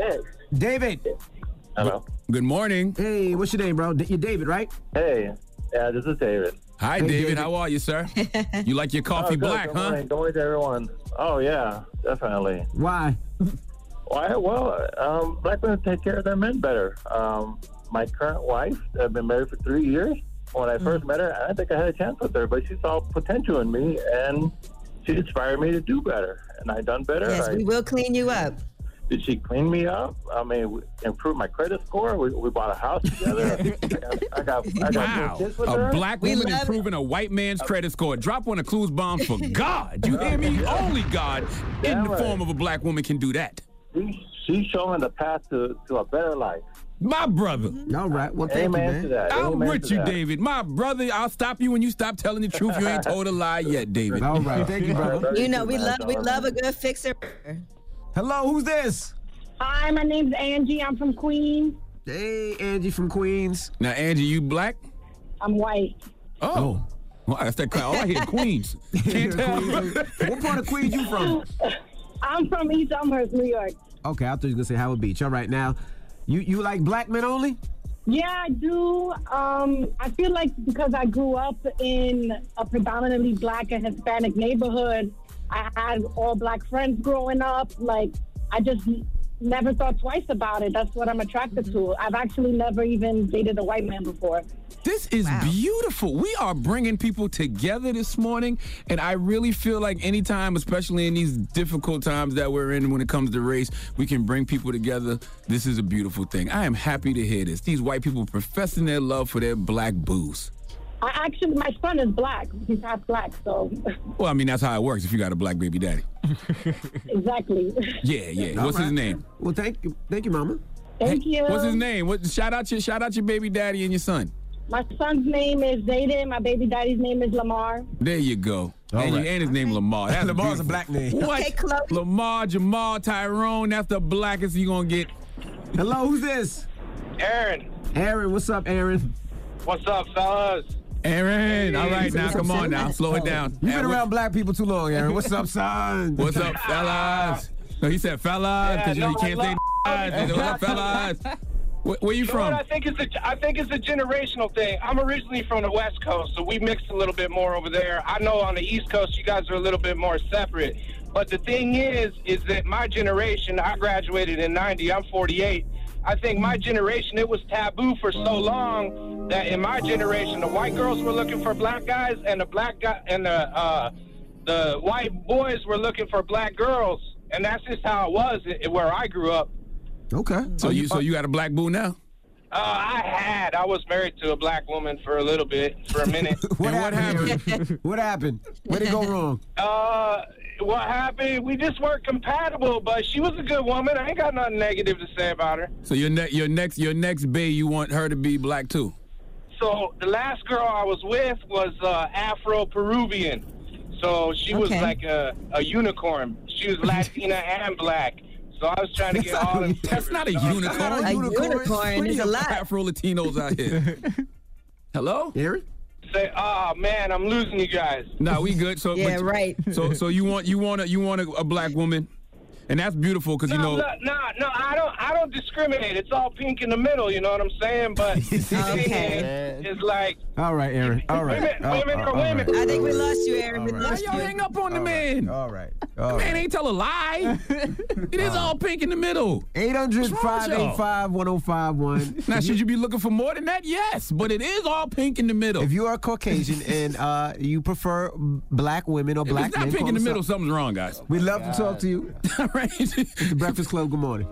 David. Hello. Good morning. Hey, what's your name, bro? You're David, right? Hey, yeah, this is David. Hi, hey, David. David. How are you, sir? You like your coffee oh, good, black, good huh? Morning. Good morning to everyone. Oh, yeah, definitely. Why? Why? Well, um, black women take care of their men better. Um, my current wife, I've been married for three years. When I first met her, I didn't think I had a chance with her, but she saw potential in me, and she inspired me to do better. And I done better. Yes, I, we will clean you up. Did she clean me up? I mean, we improved my credit score. We, we bought a house together. I got, I got, I got Wow. two kids with A her. black woman improving a white man's credit score. Drop one of Clues bombs for God. You hear me? Only God in the right. form of a black woman can do that. She, she's showing the path to, to a better life. My brother. All right. Well, thank Amen you, man. to that. I'm Amen with to you, that. David. My brother, I'll stop you when you stop telling the truth. You ain't told a lie yet, David. All right. Thank you, brother. You know, we love we love a good fixer. Hello, who's this? Hi, my name's Angie. I'm from Queens. Hey, Angie from Queens. Now, Angie, you black? I'm white. Oh. Well, that's that. All I hear Queens. Can't tell. What part of Queens you from? I'm from East Elmhurst, New York. Okay, I thought you were going to say Howard Beach. All right, now, you, you like black men only? Yeah, I do. Um, I feel like because I grew up in a predominantly black and Hispanic neighborhood, I had all black friends growing up. Like, I just never thought twice about it. That's what I'm attracted mm-hmm. to. I've actually never even dated a white man before. This is wow. beautiful. We are bringing people together this morning, and I really feel like anytime, especially in these difficult times that we're in when it comes to race, we can bring people together. This is a beautiful thing. I am happy to hear this. These white people professing their love for their black booze. I actually, my son is black. He's half black, so. Well, I mean, that's how it works if you got a black baby daddy. Exactly. Yeah, yeah. All What's right. his name? Well, thank you. Thank you, Mama. Thank hey, you. What's his name? What? Shout out your shout out your baby daddy and your son. My son's name is Zayden. My baby daddy's name is Lamar. There you go. All and, right. you, and his name Lamar. That's Lamar's beautiful. a black name. What? Okay, Chloe. Lamar, Jamal, Tyrone. That's the blackest you gonna get. Hello, who's this? Aaron. Aaron, what's up, Aaron? What's up, fellas? Aaron, all right, now, What's come up, on son? now, slow it down. You've been Aaron, around black people too long, Aaron. What's up, son? What's up, fellas? No, he said fellas, because Yeah, you, know, no, you can't I say love- What's up, fellas? Where, where you You know from? what I think it's a, I think it's a generational thing. I'm originally from the West Coast, so we mixed a little bit more over there. I know on the East Coast, you guys are a little bit more separate. But the thing is, is that my generation, I graduated in ninety, I'm forty-eight. I think my generation, it was taboo for so long that in my generation, the white girls were looking for black guys, and the black guy and the uh, the white boys were looking for black girls, and that's just how it was where I grew up. Okay. So you so you got a black boo now? Uh, I had. I was married to a black woman for a little bit, for a minute. What And what happened? happened? What happened? Where'd it go wrong? Uh, what happened? We just weren't compatible, but she was a good woman. I ain't got nothing negative to say about her. So your ne- your next your next bae, you want her to be black too? So the last girl I was with was uh, Afro-Peruvian. So she was Okay. like a, a unicorn. She was Latina and black. So I was trying to get all them. That's not a flavors. unicorn. A unicorn Plenty is a of lot. Afro Latinos out here. Hello? Aaron? Say, oh man, I'm losing you guys. Nah, we good. So Yeah, but- right. So so you want you want a you want a, a black woman? And that's beautiful because, you No, know. no, no, no, I don't I don't discriminate. It's all pink in the middle, you know what I'm saying? But the thing is, it's like All right, Aaron. All right. women, Oh, women oh, are all women. right. I think we lost you, Aaron. We Why lost y'all you. hang up on the man? All right. The All man right. ain't tell a lie. It is all pink in the middle. eight hundred, What's wrong five with y'all? eight five, one oh five one. Now, should you be looking for more than that? Yes, but it is all pink in the middle. If you are Caucasian and uh, you prefer black women or If black it's not men, pink call in the us middle, up. something's wrong, guys. We'd love to talk to you. All right. It's the Breakfast Club. Good morning.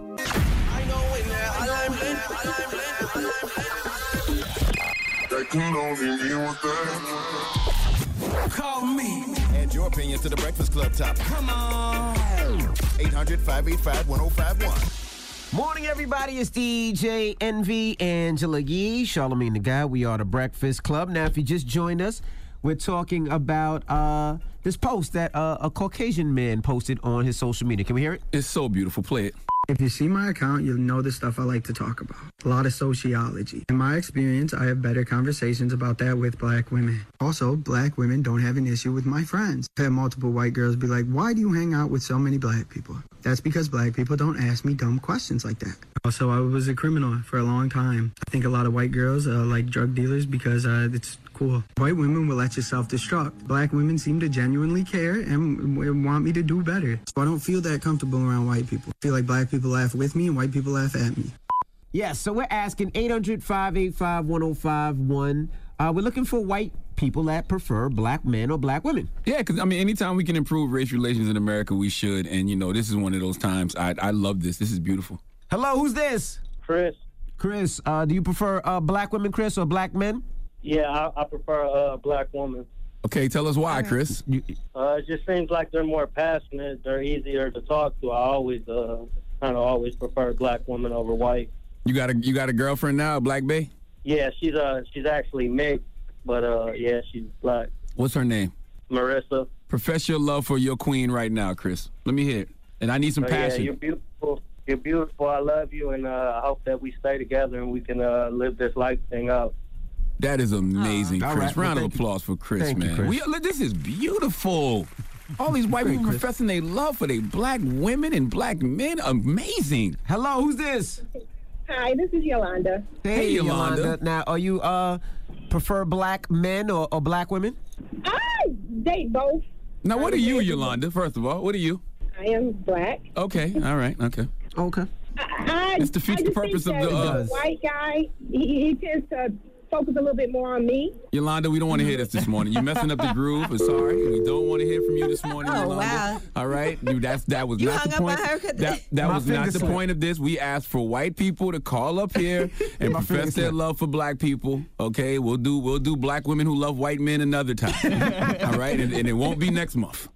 Call me. Add your opinion to the Breakfast Club topic. Come on. eight hundred, five eight five, one oh five one. Morning, everybody. It's D J Envy, Angela Yee, Charlamagne the Guy. We are the Breakfast Club. Now, if you just joined us, we're talking about uh, this post that uh, a Caucasian man posted on his social media. Can we hear it? It's so beautiful. Play it. If you see my account, you'll know the stuff I like to talk about. A lot of sociology. In my experience, I have better conversations about that with black women. Also, black women don't have an issue with my friends. I've had multiple white girls be like, why do you hang out with so many black people? That's because black people don't ask me dumb questions like that. Also, I was a criminal for a long time. I think a lot of white girls uh, like drug dealers because uh, it's cool. White women will let you self-destruct. Black women seem to genuinely care and w- want me to do better. So I don't feel that comfortable around white people. I feel like black people laugh with me and white people laugh at me. Yes, so we're asking eight hundred, five eight five, one oh five one. Uh, we're looking for white people that prefer black men or black women. Yeah, because, I mean, anytime we can improve race relations in America, we should. And, you know, this is one of those times. I, I love this. This is beautiful. Hello, who's this? Chris. Chris, uh, do you prefer uh, black women, Chris, or black men? Yeah, I, I prefer a uh, black woman. Okay, tell us why, Chris. You, Uh, it just seems like they're more passionate. They're easier to talk to. I always uh, kind of always prefer black women over white. you got a you got a girlfriend now, Black Bay? Yeah, she's uh she's actually mixed, but uh yeah, she's black. What's her name? Marissa. Profess your love for your queen right now, Chris. Let me hear it. And I need some Uh, yeah, passion. you're beautiful. You're beautiful. I love you, and uh, I hope that we stay together and we can uh, live this life thing out. That is amazing, All Chris. right, well, Round of thank you. applause for Chris, Thank you, man. Chris. We, look, this is beautiful. All these white Great, people Chris. professing their love for their black women and black men. Amazing. Hello, who's this? Hi, this is Yolanda. Hey, Yolanda. Now, are you uh prefer black men or, or black women? I date both. Now, what are you, Yolanda? First of all, what are you? I am black. Okay, all right, okay. Okay. I, This defeats I the just purpose think of the, that uh, the white guy, he, he tends to focus a little bit more on me. Yolanda, we don't want to hear this this morning. You're messing up the groove. We're sorry. We don't want to hear from you this morning, Oh, Yolanda. wow. All right? You, that's, that was You not hung the up point. on her 'cause- That, that My was not finger the slipped. point of this. We asked for white people to call up here and My finger profess their slipped. love for black people. Okay? We'll do we'll do black women who love white men another time. All right? And, and it won't be next month.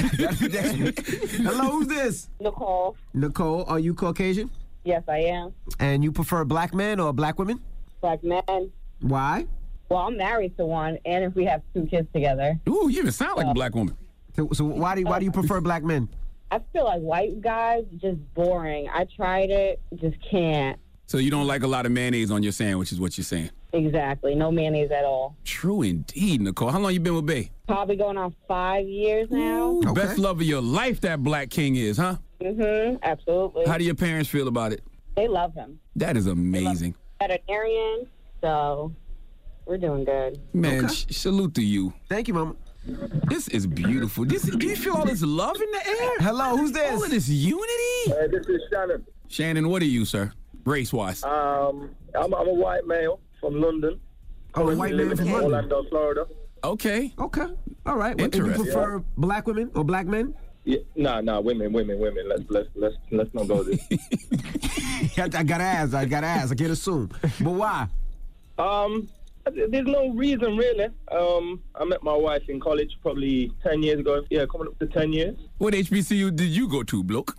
Hello, who's this? Nicole. Nicole, are you Caucasian? Yes, I am. And you prefer black men or black women? Black man. Why? Well, I'm married to one, and if we have two kids together. Ooh, you even sound like a black woman. So, so why do you, why do you prefer black men? I feel like white guys just boring. I tried it, just can't. So you don't like a lot of mayonnaise on your sandwich is what you're saying. Exactly. No mayonnaise at all. True indeed, Nicole. How long you been with Bay? Probably going on five years now. The best love of your life that black king is, huh? Mm-hmm. Absolutely. How do your parents feel about it? They love him. That is amazing. Veterinarian, so we're doing good. Man, Okay. sh- salute to you. Thank you, Mama. This is beautiful. This, do you feel all this love in the air? Hello, who's this? All of this unity? Hey, this is Shannon. Shannon, what are you, sir? Race-wise. Um, I'm, I'm a white male from London. Oh, a white man Living from in London. Orlando, Florida. Okay. Okay. All right. Well, do you Interesting. prefer black women or black men? Yeah, nah, nah, women, women, women. Let's let's let's let's not go there. I, I gotta ask. I gotta ask. I can't assume. But why? Um, there's no reason really. Um, I met my wife in college probably ten years ago. Yeah, coming up to ten years. What H B C U did you go to, bloke?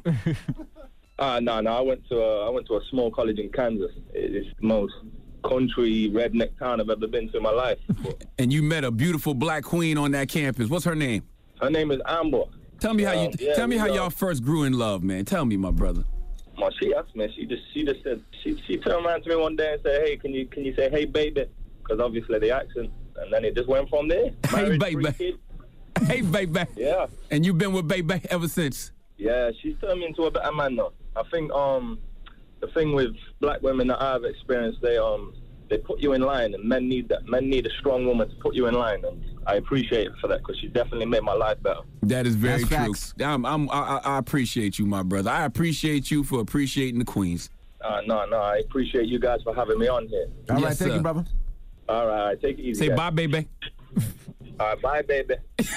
Uh no, no. I went to a, I went to a small college in Kansas. It's the most country redneck town I've ever been to in my life. And you met a beautiful black queen on that campus. What's her name? Her name is Amber. Tell me how you. Um, yeah, tell me we, how uh, y'all first grew in love, man. Tell me, my brother. Well, she asked me. She just she just said she she turned around to me one day and said, "Hey, can you can you say hey baby?" Because obviously the accent, and then it just went from there. Hey Married, baby. three kids. Hey baby. Yeah. And you've been with baby ever since. Yeah, she's turned me into a better man now. I think um, the thing with black women that I've experienced, they um, they put you in line, and men need that. Men need a strong woman to put you in line, and I appreciate it for that because she definitely made my life better. That is very That's true. facts. I'm, I'm, I, I appreciate you, my brother. I appreciate you for appreciating the queens. Uh, no, no, I appreciate you guys for having me on here. All right, Yes, thank sir. you, brother. All right, take it easy. Say guys. bye, baby. All right, bye, baby.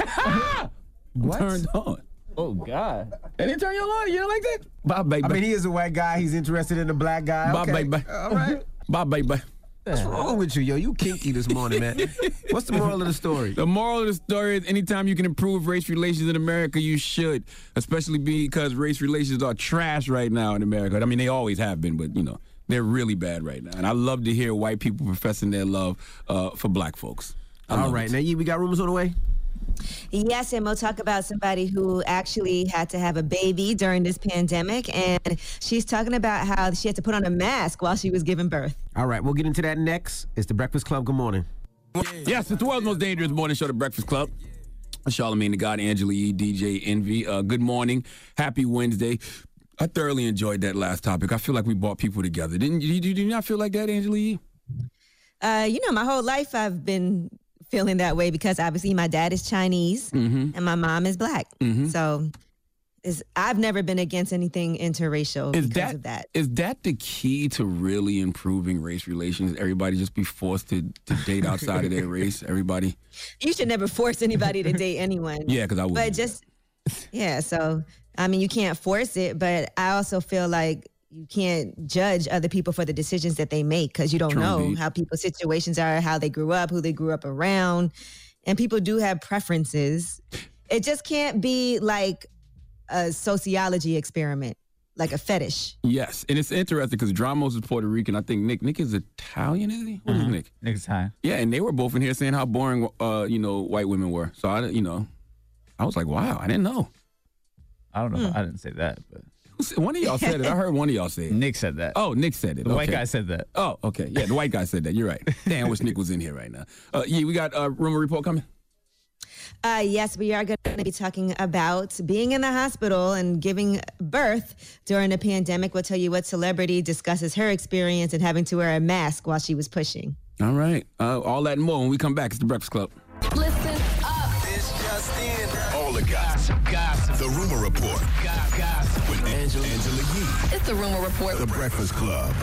What? Turned on. Oh, God. They didn't turn you on? You don't like that? Bye, baby. I mean, he is a white guy. He's interested in the black guy. Bye, Okay. baby. All right. Bye, baby. What's wrong with you, yo? You kinky this morning, man. What's the moral of the story? The moral of the story is anytime you can improve race relations in America, you should, especially because race relations are trash right now in America. I mean, they always have been, but, you know, they're really bad right now. And I love to hear white people professing their love uh, for black folks. I All love right. it. Now, you, we got rumors on the way? Yes, and we'll talk about somebody who actually had to have a baby during this pandemic, and she's talking about how she had to put on a mask while she was giving birth. All right. We'll get into that next. It's the Breakfast Club. Good morning. Yes, it's the world's most dangerous morning show, The Breakfast Club. Charlamagne the God, Angela Yee, D J Envy. Uh, good morning. Happy Wednesday. I thoroughly enjoyed that last topic. I feel like we brought people together. Didn't you? Did you not feel like that, Angela Yee? Uh, you know, my whole life I've been feeling that way because obviously my dad is Chinese Mm-hmm. and my mom is black. Mhm. So is I've never been against anything interracial Is because that, of that. is that the key to really improving race relations? Everybody just be forced to, to date outside of their race? Everybody? You should never force anybody to date anyone. Yeah, because I would. But just, yeah, so, I mean, you can't force it, but I also feel like you can't judge other people for the decisions that they make because you don't True know indeed. how people's situations are, how they grew up, who they grew up around. And people do have preferences. It just can't be like a sociology experiment, like a fetish. Yes, and it's interesting because Dramos is Puerto Rican. I think Nick Nick is Italian, is he? What is Mhm. Nick? Nick's time. Yeah, and they were both in here saying how boring, uh, you know, white women were. So I, you know, I was like, wow, I didn't know. I don't know. Hmm. If I didn't say that, but Who said- One of y'all said it. I heard one of y'all say it. Nick said that. Oh, Nick said it. The white Okay. guy said that. Oh, okay. Yeah, the white guy said that. You're right. Damn, I wish Nick was in here right now. Uh, yeah, we got a uh, rumor report coming. Uh, yes, we are going to be talking about being in the hospital and giving birth during the pandemic. We'll tell you what celebrity discusses her experience and having to wear a mask while she was pushing. All right. Uh, all that and more when we come back. It's the Breakfast Club. Listen up. It's just in. All the gossip. Gossip. The Rumor Report. Gossip. With Angela, Angela Yee. It's the Rumor Report. The Breakfast Club.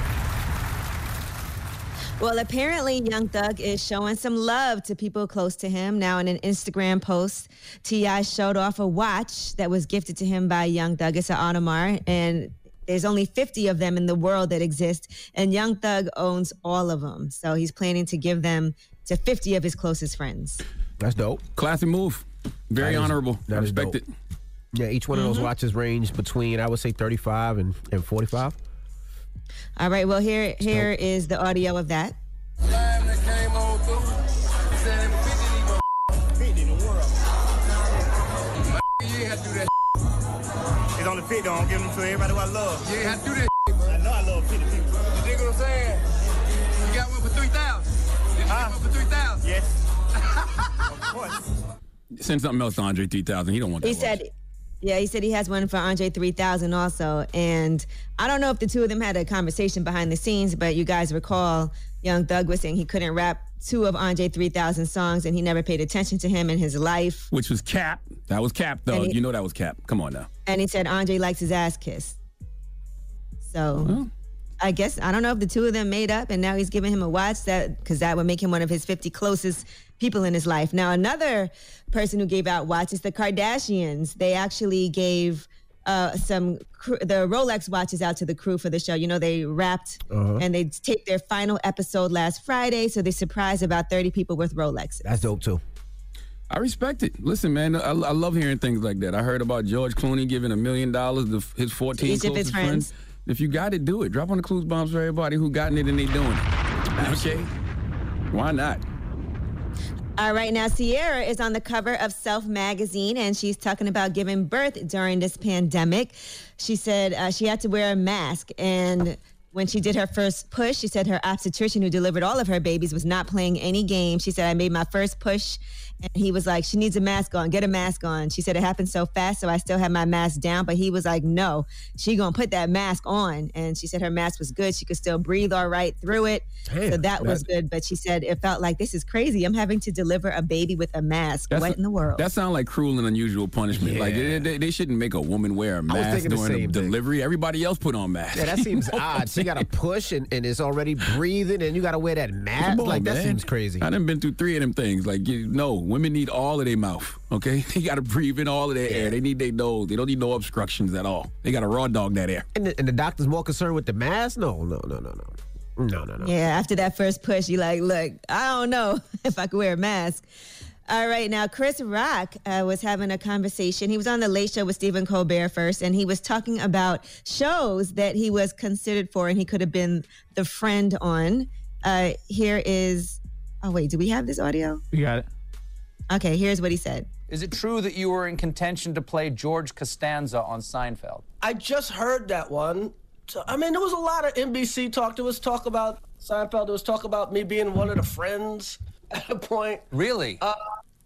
Well, apparently Young Thug is showing some love to people close to him. Now, in an Instagram post, T I showed off a watch that was gifted to him by Young Thug. It's an Audemars, and there's only fifty of them in the world that exist, and Young Thug owns all of them. So he's planning to give them to fifty of his closest friends. That's dope. Classic move. Very That is- honorable. that I is respect dope. it. Yeah, each one of those Mhm. watches range between, I would say, thirty-five and, and forty-five. All right, well, here here is the audio of that. It's only fifty, I'm giving them to everybody who I love. You ain't have to do that. I know I love fifty people. You dig what I'm saying? You got one for three thousand. Did you get one for three thousand? Yes. Of course. Send something else to Andre three thousand. He don't want that He watch. said, yeah, he said he has one for Andre three thousand also. And I don't know if the two of them had a conversation behind the scenes, but you guys recall Young Thug was saying he couldn't rap two of Andre three thousand songs and he never paid attention to him in his life. Which was cap. That was cap, though. And he- you know that was cap. Come on now. And he said Andre likes his ass kissed. So I guess, I don't know if the two of them made up and now he's giving him a watch that, because that would make him one of his fifty closest people in his life. Now, another person who gave out watches, the Kardashians, they actually gave uh, some, cr- the Rolex watches out to the crew for the show. You know, they wrapped Uh-huh. and they taped their final episode last Friday. So they surprised about thirty people with Rolexes. That's dope, too. I respect it. Listen, man, I, I love hearing things like that. I heard about George Clooney giving a million dollars to his fourteen each of his closest friends. If you got it, do it. Drop on the clues bombs for everybody who gotten it and they doing it. Okay? Why not? All right, now Sierra is on the cover of Self magazine, and she's talking about giving birth during this pandemic. She said uh, she had to wear a mask, and when she did her first push, she said her obstetrician who delivered all of her babies was not playing any games. She said, I made my first push, and he was like, she needs a mask on. Get a mask on. She said it happened so fast, so I still have my mask down. But he was like, no, she gonna put that mask on. And she said her mask was good. She could still breathe all right through it. Damn, so that was that, good. But she said it felt like, this is crazy. I'm having to deliver a baby with a mask. What a, in the world? That sounds like cruel and unusual punishment. Yeah. Like they, they, they shouldn't make a woman wear a mask during a delivery. Everybody else put on masks. Yeah, that seems odd. She got to push and, and is already breathing, and you got to wear that mask. On, like man. That seems crazy. I done been through three of them things. Like, you know, women need all of their mouth. Okay, they got to breathe in all of their yeah. air. They need their nose. They don't need no obstructions at all. They got to raw dog that air. And the, and the doctor's more concerned with the mask? No, no, no, no, no, no, no, no. Yeah, after that first push, you like, look, I don't know if I could wear a mask. All right, now Chris Rock uh, was having a conversation. He was on the Late Show with Stephen Colbert first, and he was talking about shows that he was considered for and he could have been the friend on. Uh, here is, oh wait, do we have this audio? You got it. Okay, here's what he said. Is it true that you were in contention to play George Costanza on Seinfeld? I just heard that one. So, I mean, there was a lot of N B C talk. There was talk about Seinfeld. There was talk about me being one of the friends at a point. Really? Uh,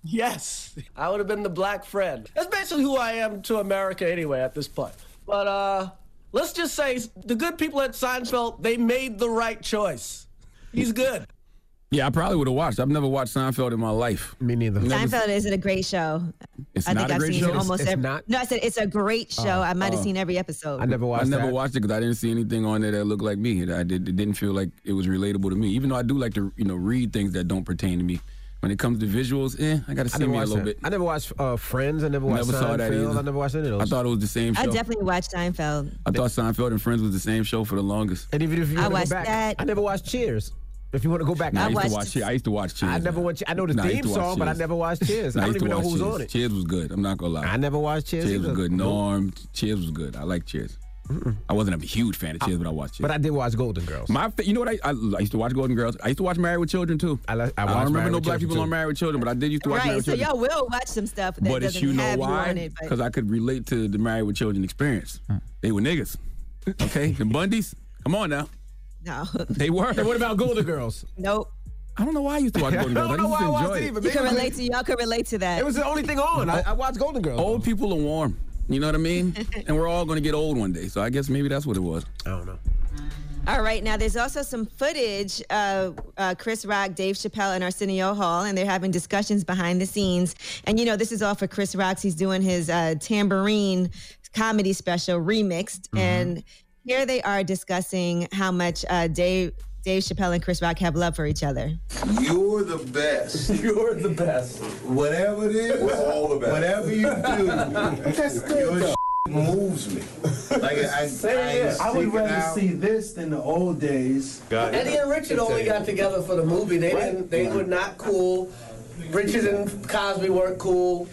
yes. I would have been the black friend. That's basically who I am to America anyway at this point. But uh, let's just say the good people at Seinfeld, they made the right choice. He's good. Yeah, I probably would have watched. I've never watched Seinfeld in my life. Me neither. Seinfeld is a great show. It's I not think a I've great seen show? it almost It's- it's every. not? No, I said it's a great show. Oh, I might have oh. seen every episode. I never watched I never that. watched it because I didn't see anything on there that looked like me. I did, it didn't feel like it was relatable to me. Even though I do like to, you know, read things that don't pertain to me. When it comes to visuals, eh, I got to I see never me a watched little that. bit. I never watched uh, Friends. I never watched Never saw that Seinfeld. either. I never watched any of those. I thought it was the same show. I definitely watched Seinfeld. I thought Seinfeld and Friends was the same show for the longest. And even if you I want to go watched back, that. I never watched Cheers. If you want to go back, Nah, I, I used watched. to watch Cheers. I used to watch Cheers. I never watched. I know the Nah, I used theme to watch song, but I Cheers. never watched Cheers. Nah, I I don't used to even know watch who's Cheers. on it. Cheers was good. I'm not gonna lie. I never watched Cheers. Cheers was either. good. Norm, Cheers was good. I like Cheers. Mm-mm. I wasn't a huge fan of Cheers, but I watched Cheers. But I did watch Golden Girls. My, fa- you know what? I, I, I used to watch Golden Girls. I used to watch Married with Children too. I, like, I, I watched don't remember Married no with black Children, people too. on Married with Children, but I did used to watch Right, Married with so Children. y'all will watch some stuff that But doesn't it's you know have why? you on it. Because But I could relate to the Married with Children experience. They were niggas. Okay, the Bundys. Come on now. no, They were. And what about Golden Girls? nope. I don't know why I used to watch Golden I Girls. don't know why I used to watched enjoy it it. even. You can relate to y'all. Can relate to that. It was the only thing on. I, I watched Golden Girls. Old people are warm. You know what I mean? And we're all going to get old one day. So I guess maybe that's what it was. I don't know. All right, now there's also some footage of uh, Chris Rock, Dave Chappelle, and Arsenio Hall, and they're having discussions behind the scenes. And, you know, this is all for Chris Rock's. He's doing his uh, Tambourine comedy special remixed. Mm-hmm. And here they are discussing how much uh, Dave, Dave Chappelle and Chris Rock have love for each other. You're the best. You're the best. Whatever it is, We're all the best. whatever you do, That's good, your moves me. Like I, Say it. I, I would seek it rather out. see this than the old days. Eddie and Richard only got together for the movie. They didn't. They were not cool. Richard and Cosby weren't cool.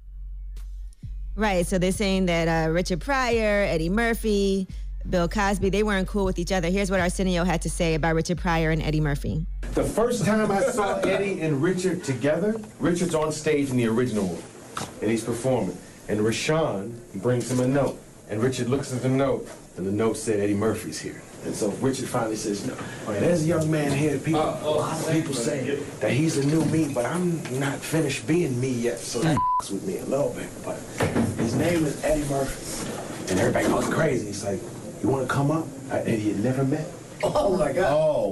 Right, so they're saying that uh, Richard Pryor, Eddie Murphy, Bill Cosby, they weren't cool with each other. Here's what Arsenio had to say about Richard Pryor and Eddie Murphy. The first time I saw Eddie and Richard together, Richard's on stage in the original one, and he's performing. And Rashawn brings him a note, and Richard looks at the note, and the note said Eddie Murphy's here. And so Richard finally says, no, oh, there's a young man here. People, a lot of people say that he's the new me, but I'm not finished being me yet, so that f***s with me a little bit. But his name is Eddie Murphy. And everybody goes crazy. He's like, you want to come up? I, Eddie had never met. Oh, my God. Oh,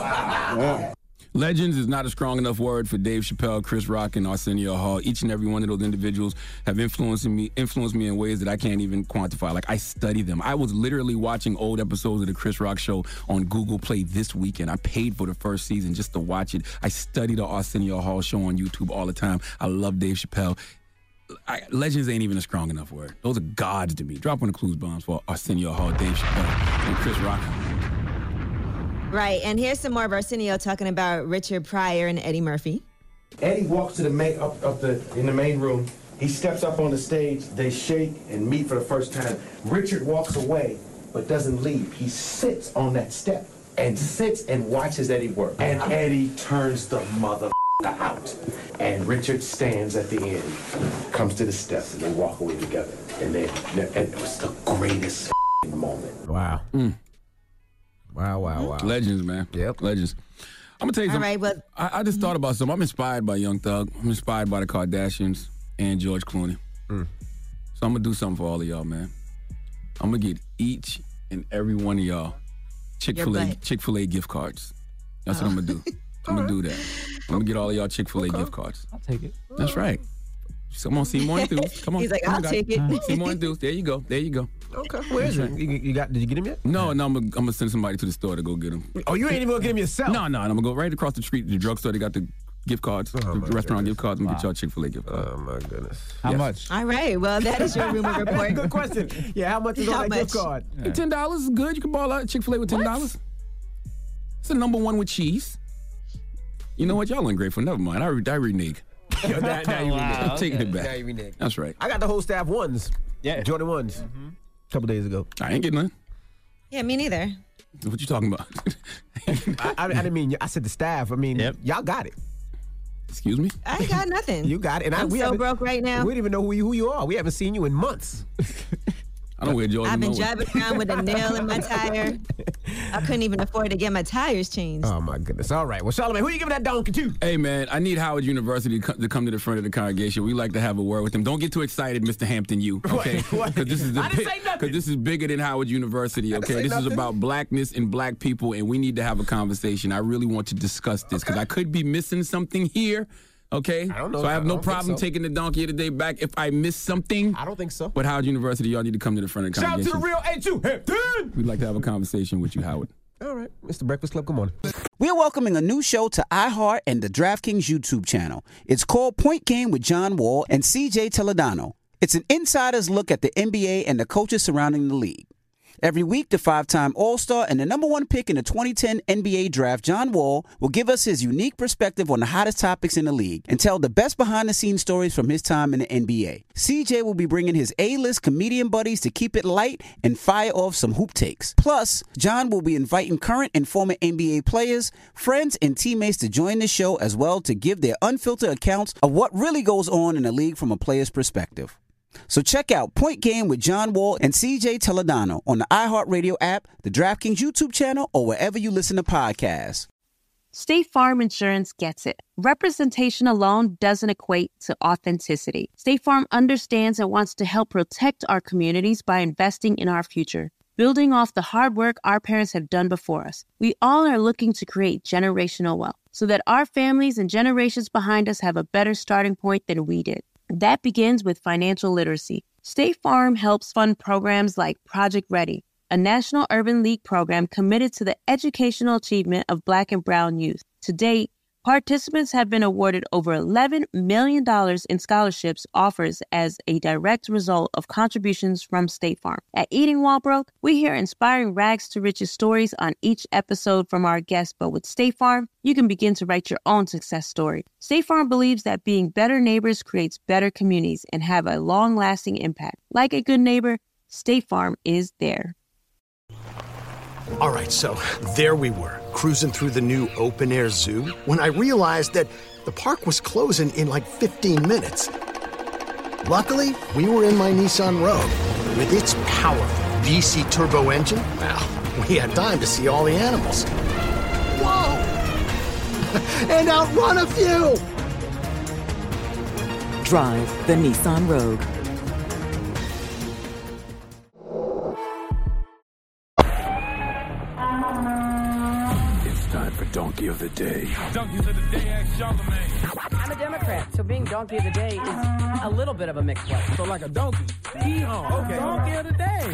wow. Legends is not a strong enough word for Dave Chappelle, Chris Rock, and Arsenio Hall. Each and every one of those individuals have influenced me, influenced me in ways that I can't even quantify. Like, I study them. I was literally watching old episodes of the Chris Rock Show on Google Play this weekend. I paid for the first season just to watch it. I study the Arsenio Hall Show on YouTube all the time. I love Dave Chappelle. I, legends ain't even a strong enough word. Those are gods to me. Drop one of the clues bombs for Arsenio Hall, Dave Chappelle, and Chris Rock. Right, and here's some more of Arsenio talking about Richard Pryor and Eddie Murphy. Eddie walks to the main up, up the in the main room. He steps up on the stage. They shake and meet for the first time. Richard walks away, but doesn't leave. He sits on that step and sits and watches Eddie work. And Eddie turns the mother out. And Richard stands at the end, comes to the steps, and they walk away together. And then and it was the greatest moment. Wow. Mm. Wow, wow, wow. Legends, man. Yep. Legends. I'm going to tell you All something. right, well, I, I just thought about something. I'm inspired by Young Thug. I'm inspired by the Kardashians and George Clooney. Mm. So I'm going to do something for all of y'all, man. I'm going to get each and every one of y'all Chick-fil-A, butt. Chick-fil-A gift cards. That's what I'm going to do. I'm going to do that. I'm going to get all of y'all Chick-fil-A gift cards. I'll take it. That's right. Come on, see more enthused. Come on. He's like, Come I'll on, guys. take it. See more enthused. There you go. There you go. Okay, where is it? You, you got? Did you get him yet? No, no, I'm gonna, I'm gonna send somebody to the store to go get them. Oh, you ain't even gonna get him yourself? No, no, I'm gonna go right across the street to the drugstore. They got the gift cards, Oh, the my restaurant goodness. gift cards. I'm gonna Wow. get y'all Chick-fil-A gift cards. Oh my goodness. How Yes. much? All right. Well, that is your rumor report. Good question. Yeah, how much is on How that gift much? card? Hey, ten dollars is good. You can ball out Chick-fil-A with ten dollars. It's the number one with cheese. You know what? Y'all ungrateful. Never mind. I, re- I renege. Yo, now, now you Wow, renege. I'm taking it Now back. you renege. That's right. I got the whole staff ones. Yeah. Jordan ones. Mm-hmm. A couple days ago. I ain't getting none. Yeah, me neither. What you talking about? I, I, I didn't mean. I said the staff. I mean, Yep. y'all got it. Excuse me? I ain't got nothing. You got it. And I, I'm we so haven't- broke right now. We don't even know who you, who you are. We haven't seen you in months. I don't wear Jordan. I've been nowhere. driving around with a nail in my tire. I couldn't even afford to get my tires changed. Oh my goodness. All right. Well, Charlamagne, who you giving that donkey to? Hey, man, I need Howard University to co- to come to the front of the congregation. We like to have a word with them. Don't get too excited, Mister Hampton, you, okay? What? Because this is the I didn't say nothing. because this is bigger than Howard University, I didn't okay? say This is nothing. about blackness and black people, and we need to have a conversation. I really want to discuss this because I could be missing something here, okay? I don't know. So I have I no don't think problem so. taking the donkey of the day back if I miss something. I don't think so. But Howard University, y'all need to come to the front of the Shout out to congregation. the real A two Hampton. We'd like to have a conversation with you, Howard. All right. Mister Breakfast Club, come on. We're welcoming a new show to iHeart and the DraftKings YouTube channel. It's called Point Game with John Wall and C J Toledano. It's an insider's look at the N B A and the coaches surrounding the league. Every week, the five-time All-Star and the number one pick in the twenty ten N B A draft, John Wall, will give us his unique perspective on the hottest topics in the league and tell the best behind-the-scenes stories from his time in the N B A. C J will be bringing his A-list comedian buddies to keep it light and fire off some hoop takes. Plus, John will be inviting current and former N B A players, friends, and teammates to join the show as well to give their unfiltered accounts of what really goes on in the league from a player's perspective. So check out Point Game with John Wall and C J Toledano on the iHeartRadio app, the DraftKings YouTube channel, or wherever you listen to podcasts. State Farm Insurance gets it. Representation alone doesn't equate to authenticity. State Farm understands and wants to help protect our communities by investing in our future, building off the hard work our parents have done before us. We all are looking to create generational wealth so that our families and generations behind us have a better starting point than we did. That begins with financial literacy. State Farm helps fund programs like Project Ready, a National Urban League program committed to the educational achievement of Black and Brown youth. To date, participants have been awarded over eleven million dollars in scholarships offers as a direct result of contributions from State Farm. At Eating Walbrook, we hear inspiring rags to riches stories on each episode from our guests, but with State Farm, you can begin to write your own success story. State Farm believes that being better neighbors creates better communities and have a long-lasting impact. Like a good neighbor, State Farm is there. All right, so there we were, cruising through the new open-air zoo, when I realized that the park was closing in like fifteen minutes. Luckily, we were in my Nissan Rogue. With its powerful V C turbo engine, well, we had time to see all the animals. Whoa! And outrun a few! Drive the Nissan Rogue. It's time for Donkey of the Day. Donkeys of the Day, ask Charlamagne. I'm a Democrat, so being Donkey of the Day is a little bit of a mixed play. So like a donkey. Yeehaw. Okay. Donkey of the Day.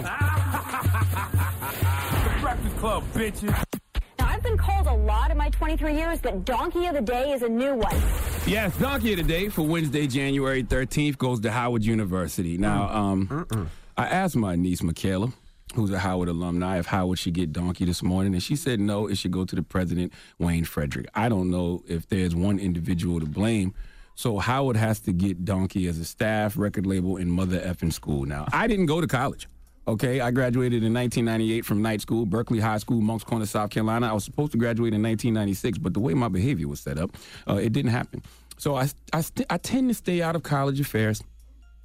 The Breakfast Club, bitches. Now, I've been called a lot in my twenty-three years, but Donkey of the Day is a new one. Yes, Donkey of the Day for Wednesday, January thirteenth goes to Howard University. Now, um, I asked my niece, Michaela, who's a Howard alumni, if Howard should get Donkey this morning, and she said no, it should go to the president, Wayne Frederick. I don't know if there's one individual to blame, so Howard has to get Donkey as a staff, record label, and mother effing school. Now, I didn't go to college. Okay, I graduated in nineteen ninety-eight from night school, Berkeley High School, Moncks Corner, South Carolina. I was supposed to graduate in nineteen ninety-six, but the way my behavior was set up, uh, it didn't happen. So I, I, st- I tend to stay out of college affairs.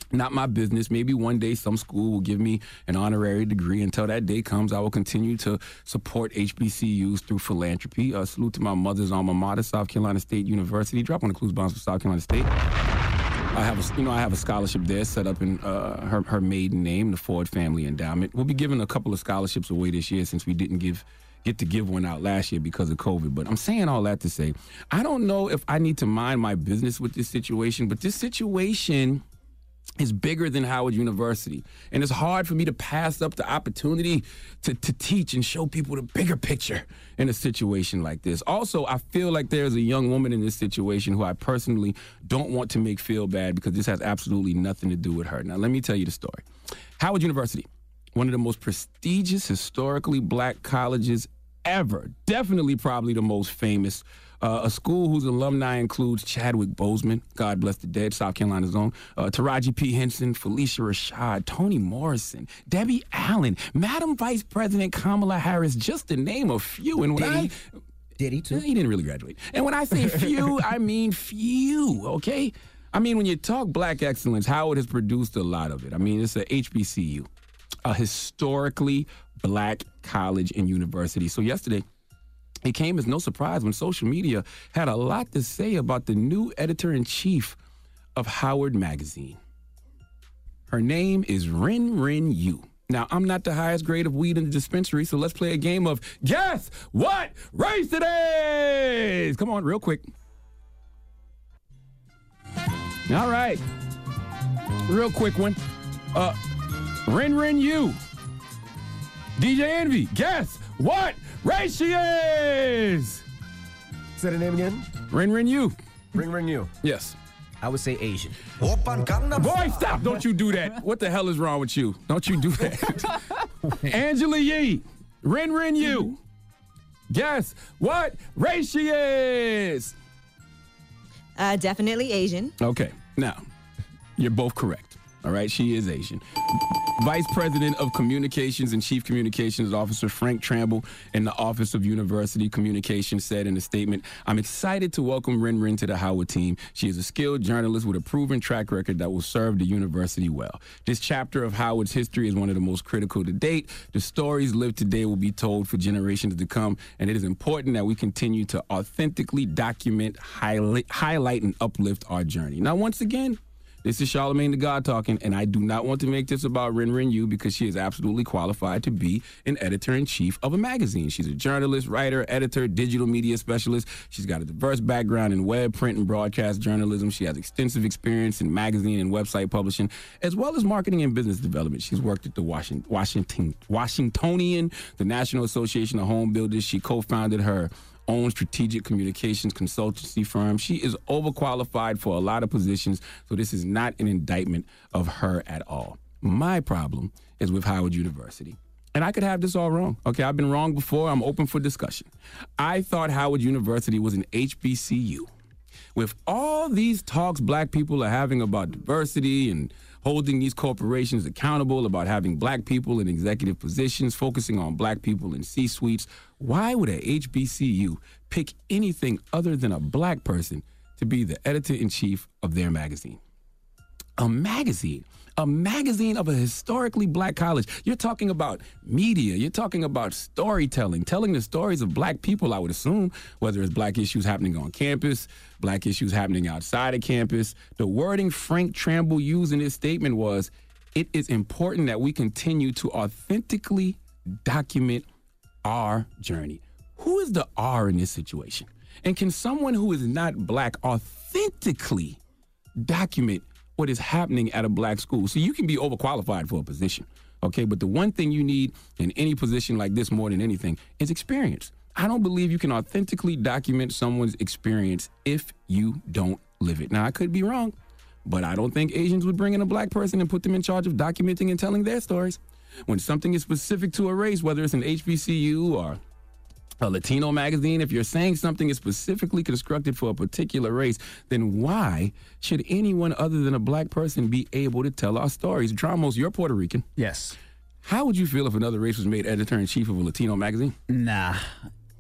Not my business. Maybe one day some school will give me an honorary degree. Until that day comes, I will continue to support H B C Us through philanthropy. Uh, salute to my mother's alma mater, South Carolina State University. Drop on the clues bombs for South Carolina State. I have a, you know, I have a scholarship there set up in uh, her, her maiden name, the Ford Family Endowment. We'll be giving a couple of scholarships away this year since we didn't give get to give one out last year because of COVID. But I'm saying all that to say, I don't know if I need to mind my business with this situation, but this situation is bigger than Howard University. And it's hard for me to pass up the opportunity to, to teach and show people the bigger picture in a situation like this. Also, I feel like there's a young woman in this situation who I personally don't want to make feel bad because this has absolutely nothing to do with her. Now, let me tell you the story. Howard University, one of the most prestigious historically black colleges ever, definitely probably the most famous. Uh, a school whose alumni includes Chadwick Boseman, God bless the dead, South Carolina's own, uh, Taraji P. Henson, Felicia Rashad, Toni Morrison, Debbie Allen, Madam Vice President Kamala Harris, just to name a few. And when Did I, he? Did he too? He didn't really graduate. And when I say few, I mean few, okay? I mean, when you talk black excellence, Howard has produced a lot of it. I mean, it's a H B C U, a historically black college and university. So yesterday, it came as no surprise when social media had a lot to say about the new editor-in-chief of Howard Magazine. Her name is Rin Rin Yu. Now, I'm not the highest grade of weed in the dispensary, so let's play a game of Guess What Race It Is? Come on, real quick. All right. Real quick one. Uh, Rin Rin Yu. D J Envy, guess what race she is? Say the name again. Rin Rin Yu. Ring Ring You. Yes. I would say Asian. Boy, stop. Don't you do that. What the hell is wrong with you? Don't you do that. Angela Yee. Rin Rin Yu. Guess what race she is? Uh, definitely Asian. Okay. Now, you're both correct. All right. She is Asian. Vice President of Communications and Chief Communications Officer Frank Tramble in the Office of University Communications said in a statement, "I'm excited to welcome Rin Rin to the Howard team. She is a skilled journalist with a proven track record that will serve the university well. This chapter of Howard's history is one of the most critical to date. The stories lived today will be told for generations to come, and it is important that we continue to authentically document, highlight, highlight and uplift our journey." Now, once again, this is Charlamagne the God talking, and I do not want to make this about Rin Rin Yu because she is absolutely qualified to be an editor-in-chief of a magazine. She's a journalist, writer, editor, digital media specialist. She's got a diverse background in web, print, and broadcast journalism. She has extensive experience in magazine and website publishing, as well as marketing and business development. She's worked at the Washington, Washington, Washingtonian, the National Association of Home Builders. She co-founded her own strategic communications consultancy firm. She is overqualified for a lot of positions, so this is not an indictment of her at all. My problem is with Howard University. And I could have this all wrong. Okay, I've been wrong before. I'm open for discussion. I thought Howard University was an H B C U. With all these talks black people are having about diversity and holding these corporations accountable, about having black people in executive positions, focusing on black people in C-suites, why would a H B C U pick anything other than a black person to be the editor-in-chief of their magazine? A magazine. A magazine of a historically black college. You're talking about media. You're talking about storytelling, telling the stories of black people, I would assume, whether it's black issues happening on campus, black issues happening outside of campus. The wording Frank Tramble used in his statement was, it is important that we continue to authentically document our journey. Who is the R in this situation? And can someone who is not black authentically document what is happening at a black school? So you can be overqualified for a position, okay? But the one thing you need in any position like this more than anything is experience. I don't believe you can authentically document someone's experience if you don't live it. Now, I could be wrong, but I don't think Asians would bring in a black person and put them in charge of documenting and telling their stories. When something is specific to a race, whether it's an H B C U or a Latino magazine, if you're saying something is specifically constructed for a particular race, then why should anyone other than a black person be able to tell our stories? Dramos, you're Puerto Rican. Yes. How would you feel if another race was made editor-in-chief of a Latino magazine? Nah.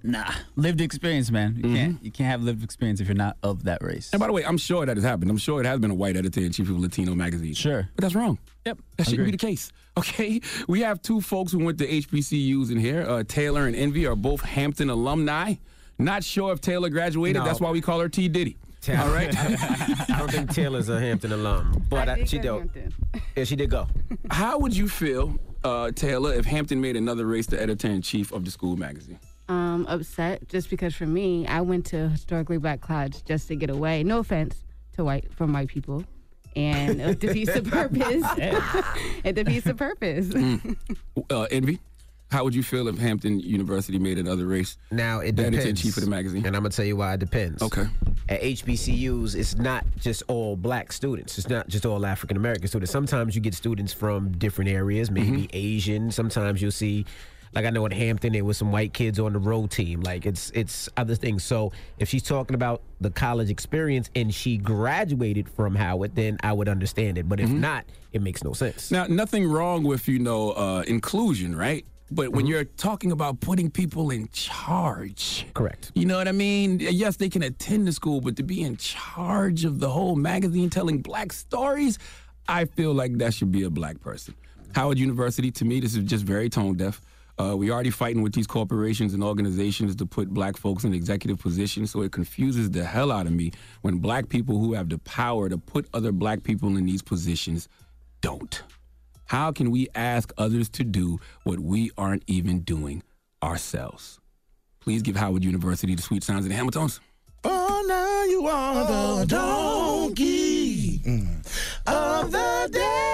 Nah, lived experience, man. You mm-hmm. can't you can't have lived experience if you're not of that race. And by the way, I'm sure that has happened. I'm sure it has been a white editor-in-chief of Latino magazine. Sure. But that's wrong. Yep. That shouldn't be the case. Okay? We have two folks who went to H B C Us in here. Uh, Taylor and Envy are both Hampton alumni. Not sure if Taylor graduated. No. That's why we call her T. Diddy. Taylor. All right? I don't think Taylor's a Hampton alum, but I I, she did. Yeah, she did go. How would you feel, uh, Taylor, if Hampton made another race the editor-in-chief of the school magazine? Um, upset, just because for me, I went to historically black college just to get away. No offense to white from white people, and it defeats the purpose. It defeats the purpose. Mm. Uh, Envy, how would you feel if Hampton University made another race? Now it the depends. Editor-in-chief of the magazine, and I'm gonna tell you why it depends. Okay. At H B C Us, it's not just all black students. It's not just all African American students. Sometimes you get students from different areas, maybe mm-hmm. Asian. Sometimes you'll see. Like I know at Hampton, there was some white kids on the road team. Like it's it's other things. So if she's talking about the college experience and she graduated from Howard, then I would understand it. But if mm-hmm. not, it makes no sense. Now, nothing wrong with, you know, uh, inclusion, right? But when mm-hmm. you're talking about putting people in charge. Correct. You know what I mean? Yes, they can attend the school, but to be in charge of the whole magazine telling black stories, I feel like that should be a black person. Howard University, to me, this is just very tone deaf. Uh, we already fighting with these corporations and organizations to put black folks in executive positions, so it confuses the hell out of me when black people who have the power to put other black people in these positions don't. How can we ask others to do what we aren't even doing ourselves? Please give Howard University the sweet sounds of the Hamiltons. Oh, now you are the donkey mm. of the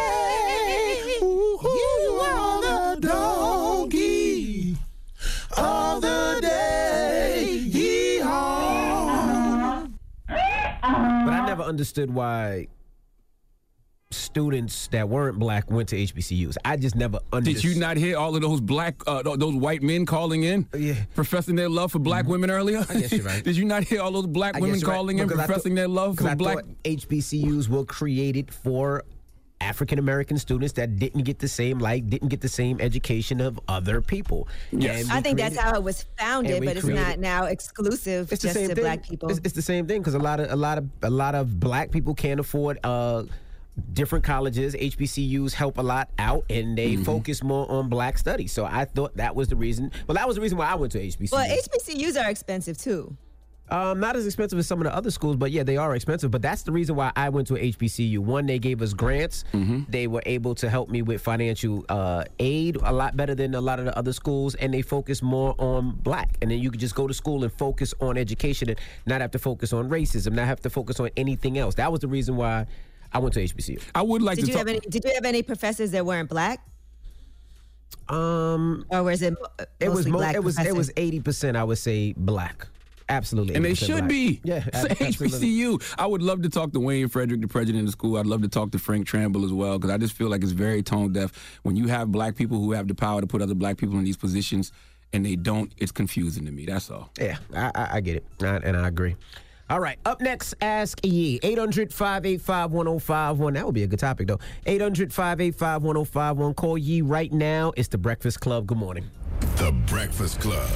day. Ooh, you are the donkey of the day. Yee-haw. But I never understood why students that weren't black went to H B C Us. I just never understood. Did you not hear all of those black, uh, those white men calling in, yeah. professing their love for black mm-hmm. women earlier? I guess you're right. Did you not hear all those black women calling right. in, professing thought, their love for I black? H B C Us were created for African American students that didn't get the same like didn't get the same education of other people. Yes. I think created, that's how it was founded, but it's created, not now exclusive it's just the same to thing. black people. It's, it's the same thing because a lot of a lot of a lot of black people can't afford uh, different colleges. H B C Us help a lot out, and they mm-hmm. focus more on black studies. So I thought that was the reason. Well, that was the reason why I went to H B C U. Well, H B C Us are expensive too. Um, not as expensive as some of the other schools, but yeah, they are expensive. But that's the reason why I went to a H B C U. One, they gave us grants. Mm-hmm. They were able to help me with financial uh, aid a lot better than a lot of the other schools, and they focus more on black. And then you could just go to school and focus on education and not have to focus on racism, not have to focus on anything else. That was the reason why I went to H B C U. I would like did to you talk. Have any, did you have any professors that weren't black? Um, or was it? It was mo- black it was professors? it was eighty percent. I would say black. Absolutely. And they should black. be. Yeah. So H B C U. I would love to talk to Wayne Frederick, the president of the school. I'd love to talk to Frank Tramble as well, because I just feel like it's very tone deaf. When you have black people who have the power to put other black people in these positions and they don't, it's confusing to me. That's all. Yeah, I, I, I get it. I, and I agree. All right, up next, Ask Ye. eight hundred, five eight five, one oh five one. That would be a good topic, though. eight hundred, five eight five, one oh five one. Call Ye right now. It's The Breakfast Club. Good morning. The Breakfast Club.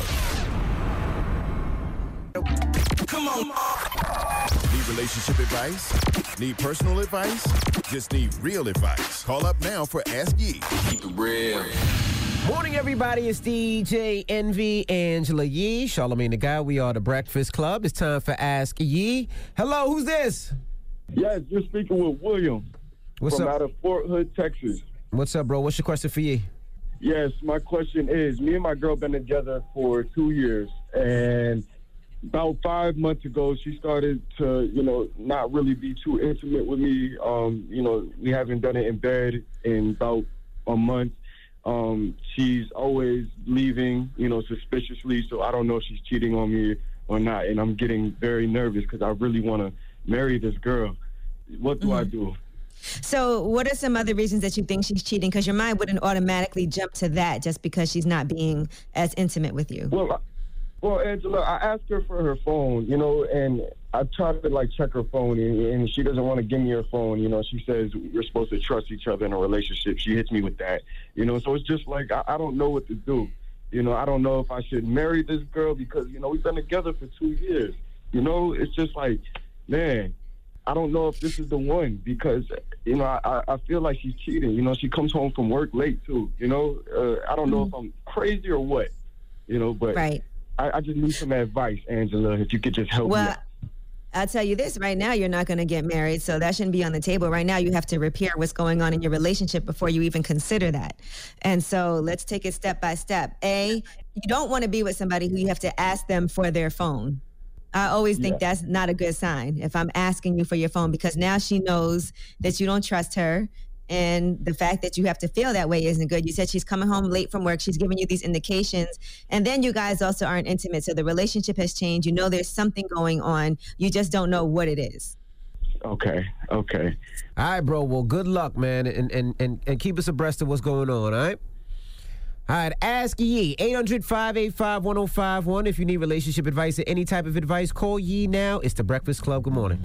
Come on. Need relationship advice? Need personal advice? Just need real advice. Call up now for Ask Ye. Keep it real. Morning, everybody. It's D J Envy, Angela Yee, Charlamagne the Guy. We are The Breakfast Club. It's time for Ask Ye. Hello, who's this? Yes, you're speaking with William. What's from up? Out of Fort Hood, Texas. What's up, bro? What's your question for Ye? Yes, my question is, me and my girl been together for two years, and about five months ago, she started to, you know, not really be too intimate with me. Um, you know, we haven't done it in bed in about a month. Um, she's always leaving, you know, suspiciously, so I don't know if she's cheating on me or not, and I'm getting very nervous because I really want to marry this girl. What do mm-hmm. I do? So what are some other reasons that you think she's cheating? Because your mind wouldn't automatically jump to that just because she's not being as intimate with you. Well, I, well, Angela, I asked her for her phone, you know, and I tried to, like, check her phone, and, and she doesn't want to give me her phone. You know, she says we're supposed to trust each other in a relationship. She hits me with that, you know, so it's just like I, I don't know what to do. You know, I don't know if I should marry this girl because, you know, we've been together for two years. You know, it's just like, man, I don't know if this is the one because, you know, I, I feel like she's cheating. You know, she comes home from work late, too. You know, uh, I don't know if I'm crazy or what, you know, but right. I, I just need some advice, Angela, if you could just help well, me out. I'll tell you this, right now you're not going to get married, so that shouldn't be on the table. Right now you have to repair what's going on in your relationship before you even consider that. And so let's take it step by step. A, you don't want to be with somebody who you have to ask them for their phone. I always think yeah. that's not a good sign if I'm asking you for your phone, because now she knows that you don't trust her. And the fact that you have to feel that way isn't good. You said she's coming home late from work. She's giving you these indications. And then you guys also aren't intimate. So the relationship has changed. You know there's something going on. You just don't know what it is. Okay. Okay. All right, bro. Well, good luck, man. And and, and, and keep us abreast of what's going on, all right? All right, Ask Yee, eight hundred, five eight five, one oh five one. If you need relationship advice or any type of advice, call Yee now. It's The Breakfast Club. Good morning.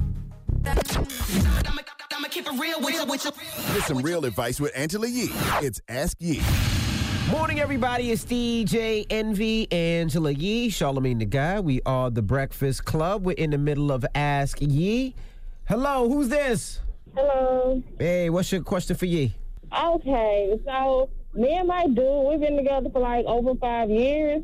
Get some real advice with Angela Yee. It's Ask Yee. Morning, everybody. It's D J Envy, Angela Yee, Charlamagne the Guy. We are The Breakfast Club. We're in the middle of Ask Yee. Hello, who's this? Hello. Hey, what's your question for Yee? Okay, so me and my dude, we've been together for like over five years,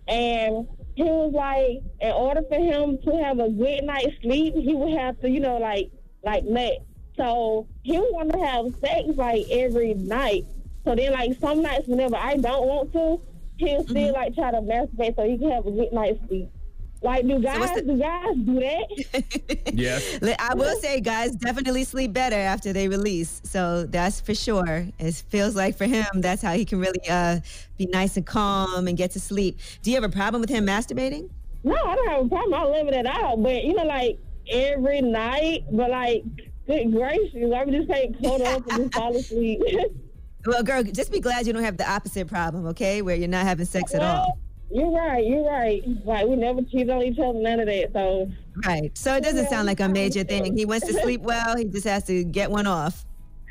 and he was like, in order for him to have a good night's sleep, he would have to, you know, like, like nut. So he would want to have sex like every night. So then, like, some nights whenever I don't want to, he'll still mm-hmm. like try to masturbate so he can have a good night's sleep. Like, do guys, so do guys do that? Yes. I will say guys definitely sleep better after they release. So that's for sure. It feels like for him, that's how he can really uh, be nice and calm and get to sleep. Do you have a problem with him masturbating? No, I don't have a problem. I love it at all. But, you know, like, every night, but, like, good gracious, I would just take clothes off and just fall asleep. Well, girl, just be glad you don't have the opposite problem, okay, where you're not having sex well, at all. You're right. You're right. Like, we never cheat on each other, none of that. So right. So it doesn't sound like a major thing. He wants to sleep well. He just has to get one off.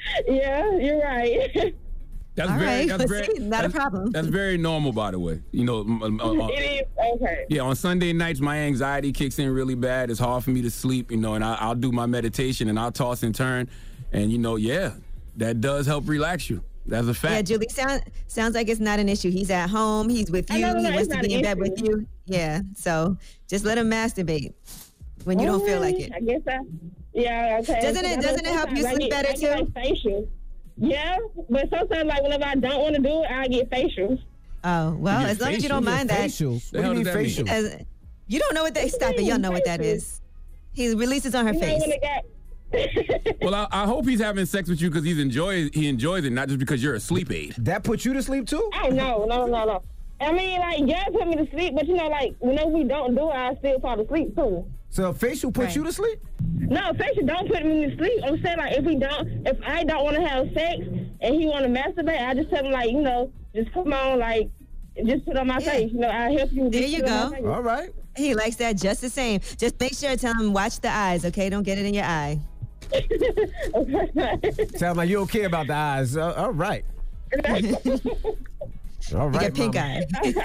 Yeah, you're right. That's All very, right. that's Well, very, see, not that's, a problem. That's very normal, by the way. You know, uh, it is okay. Yeah, on Sunday nights, my anxiety kicks in really bad. It's hard for me to sleep, you know, and I, I'll do my meditation and I'll toss and turn, and you know, yeah, that does help relax you. That's a fact. Yeah, Julie, sound, sounds like it's not an issue. He's at home. He's with you. No, no, no, he wants to be in bed issue. with you. Yeah, so just let him masturbate when you oh, don't feel like it. I guess I, yeah, okay. Doesn't it, doesn't it help you I sleep get, better, I get, too? like, facial. Yeah, but sometimes, like, whenever I don't want to do it, I get facials. Oh, well, as long as you don't mind that. Facials? What do you mean facials? As, you don't know what that, stop it. Y'all know what that is. He releases on her you face. Know when it got, well, I, I hope he's having sex with you because he's enjoys he enjoys it, not just because you're a sleep aid. That puts you to sleep too? Oh no, no, no, no. I mean, like, yeah, it put me to sleep, but you know, like, whenever we don't do it, I still fall asleep too. So facial puts right. you to sleep? No, facial don't put me to sleep. I'm saying, like, if we don't, if I don't want to have sex and he want to masturbate, I just tell him, like, you know, just come on, like, just put on my yeah. face. You know, I'll help you. There you go. All right. He likes that just the same. Just make sure to tell him, watch the eyes, okay? Don't get it in your eye. Sounds like you don't care about the eyes. Uh, all right. All right. You get pink eye.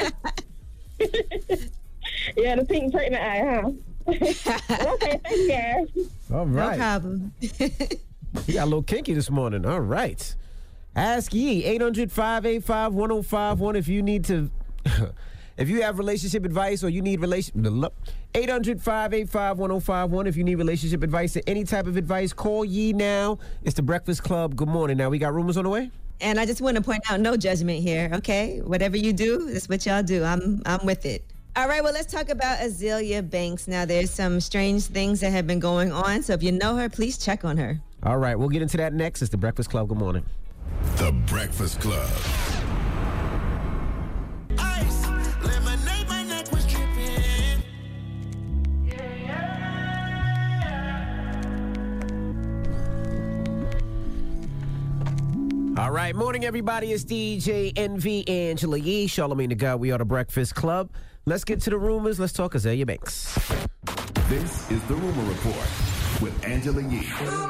Yeah, the pink pregnant eye, huh? Okay, thank you, guys. All right. No problem. You got a little kinky this morning. All right. Ask Yee, eight hundred, five eight five, one oh five one if you need to... If you have relationship advice or you need relation, eight hundred, five eight five, one oh five one. If you need relationship advice or any type of advice, call Yee now. It's The Breakfast Club. Good morning. Now, we got rumors on the way? And I just want to point out, no judgment here, okay? Whatever you do, that's what y'all do. I'm I'm with it. All right, well, let's talk about Azealia Banks. Now, there's some strange things that have been going on, so if you know her, please check on her. All right, we'll get into that next. It's The Breakfast Club. Good morning. The Breakfast Club. All right, morning, everybody. It's D J Envy, Angela Yee, Charlamagne the Guy. We are The Breakfast Club. Let's get to the rumors. Let's talk Azealia Banks. This is The Rumor Report with Angela Yee on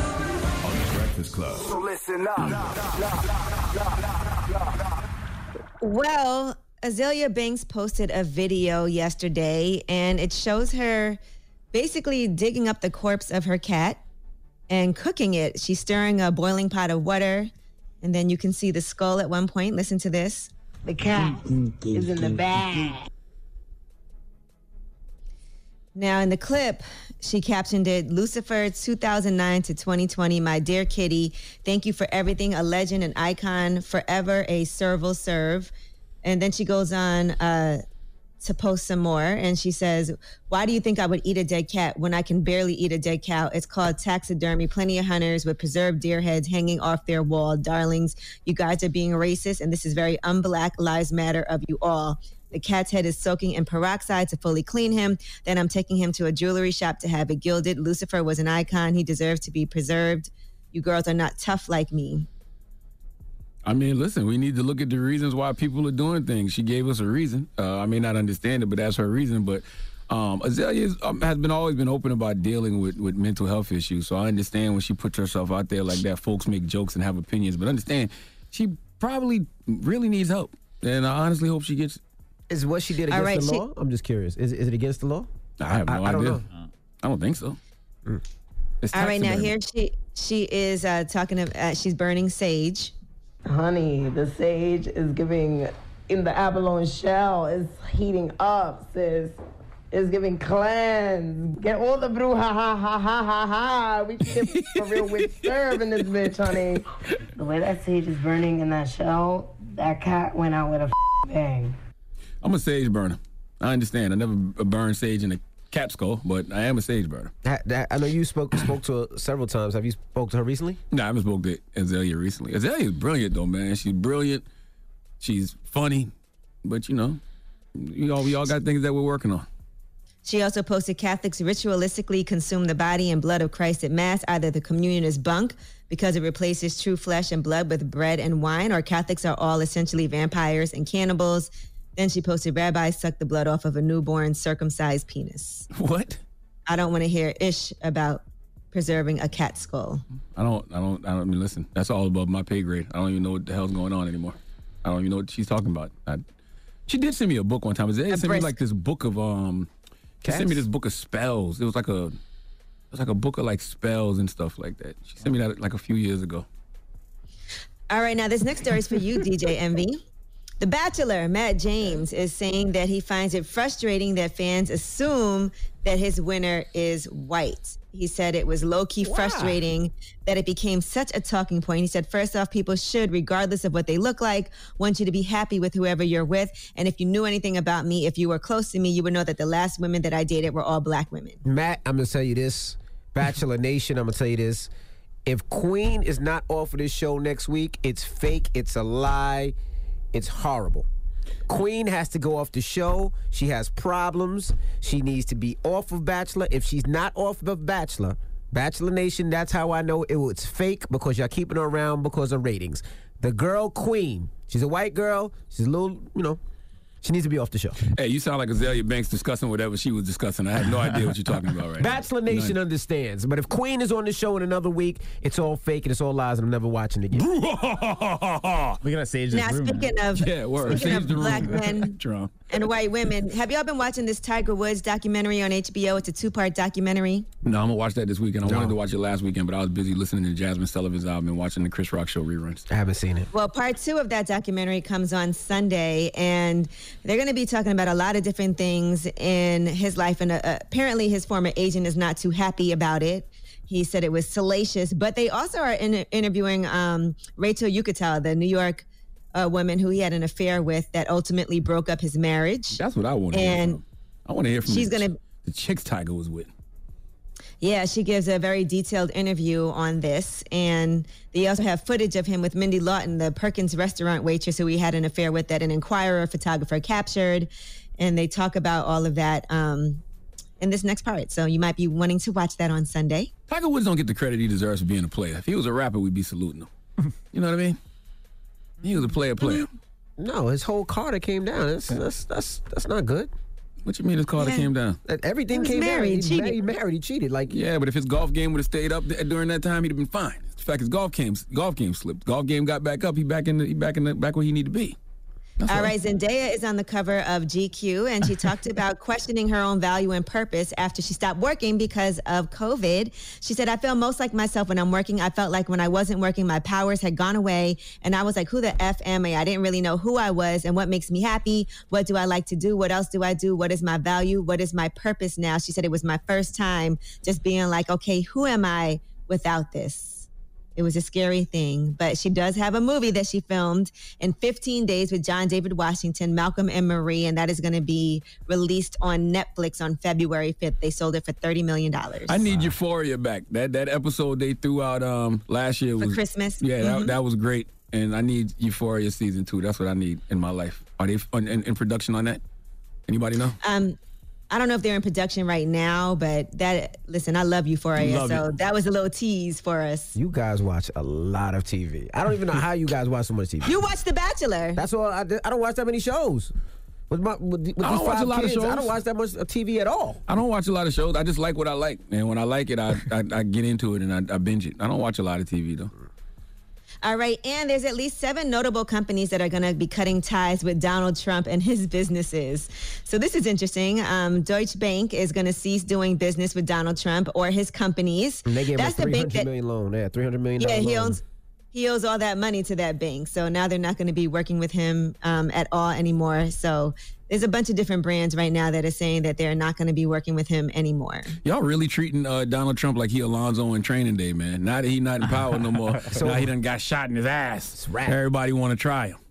The Breakfast Club. So listen up. Well, Azalea Banks posted a video yesterday, and it shows her basically digging up the corpse of her cat and cooking it. She's stirring a boiling pot of water, and then you can see the skull at one point. Listen to this. The cat is in the bag. Now, in the clip, she captioned it, Lucifer, two thousand nine to twenty twenty, my dear kitty, thank you for everything, a legend, an icon, forever a serve will serve. And then she goes on uh, to post some more, and she says, why do you think I would eat a dead cat when I can barely eat a dead cow? It's called taxidermy. Plenty of hunters with preserved deer heads hanging off their wall. Darlings, you guys are being racist, and this is very un-Black Lives Matter of you all. The cat's head is soaking in peroxide to fully clean him. Then I'm taking him to a jewelry shop to have it gilded. Lucifer was an icon. He deserved to be preserved. You girls are not tough like me. I mean, listen, we need to look at the reasons why people are doing things. She gave us a reason. Uh, I may not understand it, but that's her reason. But um, Azalea is, um, has been always been open about dealing with, with mental health issues. So I understand when she puts herself out there like that, folks make jokes and have opinions. But understand, she probably really needs help. And I honestly hope she gets Is what she did against right, the she- law? I'm just curious. Is, is it against the law? I have no I, I idea. don't know. I don't think so. Mm. It's All right, now taxidermy. here she she is uh, talking of, uh, she's burning sage. Honey, the sage is giving in the abalone shell. It's heating up, sis. It's giving cleanse. Get all the brew, ha ha ha ha ha ha. We can get for real with serve in this bitch, honey. The way that sage is burning in that shell, that cat went out with a bang. I'm a sage burner. I understand. I never burned sage in a cat skull, but I am a sage burner. That, that, I know you spoke spoke to her several times. Have you spoke to her recently? No, I haven't spoke to Azalea recently. Azalea is brilliant, though, man. She's brilliant. She's funny. But, you know, we all, we all got things that we're working on. She also posted Catholics ritualistically consume the body and blood of Christ at Mass. Either the communion is bunk because it replaces true flesh and blood with bread and wine, or Catholics are all essentially vampires and cannibals. Then she posted, rabbis suck the blood off of a newborn circumcised penis. What? I don't want to hear ish about preserving a cat skull. I don't, I don't, I don't I mean, listen, that's all above my pay grade. I don't even know what the hell's going on anymore. I don't even know what she's talking about. I, she did send me a book one time. Azalea sent me like this book of, um, she sent me this book of spells. It was like a, it was like a book of like spells and stuff like that. She sent me that like a few years ago. All right, now this next story is for you, D J Envy. The Bachelor, Matt James, is saying that he finds it frustrating that fans assume that his winner is white. He said it was low-key wow. frustrating that it became such a talking point. He said, first off, people should, regardless of what they look like, want you to be happy with whoever you're with. And if you knew anything about me, if you were close to me, you would know that the last women that I dated were all black women. Matt, I'm going to tell you this. Bachelor Nation, I'm going to tell you this. If Queen is not off of this show next week, it's fake, it's a lie. It's horrible. Queen has to go off the show. She has problems. She needs to be off of Bachelor. If she's not off of Bachelor, Bachelor Nation, that's how I know it, it's fake, because y'all keeping her around because of ratings. The girl Queen, she's a white girl. She's a little, you know, she needs to be off the show. Hey, you sound like Azalea Banks discussing whatever she was discussing. I have no idea what you're talking about right Bachelor now. Nation None. understands. But if Queen is on the show in another week, it's all fake and it's all lies and I'm never watching it again. We're going to sage this Now, room. speaking of, yeah, word. speaking Sage of the black room. men Trump. and white women, have y'all been watching this Tiger Woods documentary on H B O? It's a two-part documentary. No, I'm going to watch that this weekend. I No. wanted to watch it last weekend, but I was busy listening to Jasmine Sullivan's album and watching the Chris Rock show reruns. I haven't seen it. Well, part two of that documentary comes on Sunday, and they're going to be talking about a lot of different things in his life. And uh, apparently his former agent is not too happy about it. He said it was salacious, but they also are in, interviewing um, Rachel Yucatel, the New York uh, woman who he had an affair with that ultimately broke up his marriage. That's what I want to hear And from. I want to hear from she's the, gonna- the chicks Tiger was with. Yeah, she gives a very detailed interview on this. And they also have footage of him with Mindy Lawton, the Perkins restaurant waitress who he had an affair with, that an Inquirer photographer captured. And they talk about all of that um, in this next part. So you might be wanting to watch that on Sunday. Tiger Woods don't get the credit he deserves for being a player. If he was a rapper, we'd be saluting him. You know what I mean? He was a player player. No, his whole Carter came down. That's that's that's, that's not good. What you mean his Carter Yeah. came down? Everything He was came married, down. He, cheated. ma- he married. He cheated. Like Yeah, but if his golf game would have stayed up th- during that time, he'd have been fine. In fact, his golf game golf game slipped. Golf game got back up. He back in the he back in the back where he needed to be. All right, Zendaya is on the cover of G Q, and she talked about questioning her own value and purpose after she stopped working because of COVID. She said, I feel most like myself when I'm working. I felt like when I wasn't working, my powers had gone away, and I was like, who the F am I? I didn't really know who I was and what makes me happy. What do I like to do? What else do I do? What is my value? What is my purpose now? She said it was my first time just being like, okay, who am I without this? It was a scary thing, but she does have a movie that she filmed in fifteen days with John David Washington, Malcolm and Marie, and that is going to be released on Netflix on February fifth. They sold it for thirty million dollars. I need Euphoria back. That that episode they threw out um, last year was for Christmas. Yeah, mm-hmm. that, that was great, and I need Euphoria season two. That's what I need in my life. Are they in, in production on that? Anybody know? Um. I don't know if they're in production right now, but that, listen, I love Euphoria, love so it. That was a little tease for us. You guys watch a lot of T V. I don't even know how you guys watch so much T V. You watch The Bachelor. That's all. I, I don't watch that many shows. With my, with, with I don't these watch five a lot kids, of shows. I don't watch that much T V at all. I don't watch a lot of shows. I just like what I like. And when I like it, I, I, I get into it and I, I binge it. I don't watch a lot of T V, though. All right, and there's at least seven notable companies that are going to be cutting ties with Donald Trump and his businesses. So this is interesting. Um, Deutsche Bank is going to cease doing business with Donald Trump or his companies. And they gave That's him a the three bank hundred that, million loan. Yeah, three hundred million Yeah, he loan. owns he owes all that money to that bank. So now they're not going to be working with him um, at all anymore. So there's a bunch of different brands right now that are saying that they're not going to be working with him anymore. Y'all really treating uh, Donald Trump like he Alonzo in Training Day, man. Now that he not in power no more. So, now he done got shot in his ass. Everybody want to try him.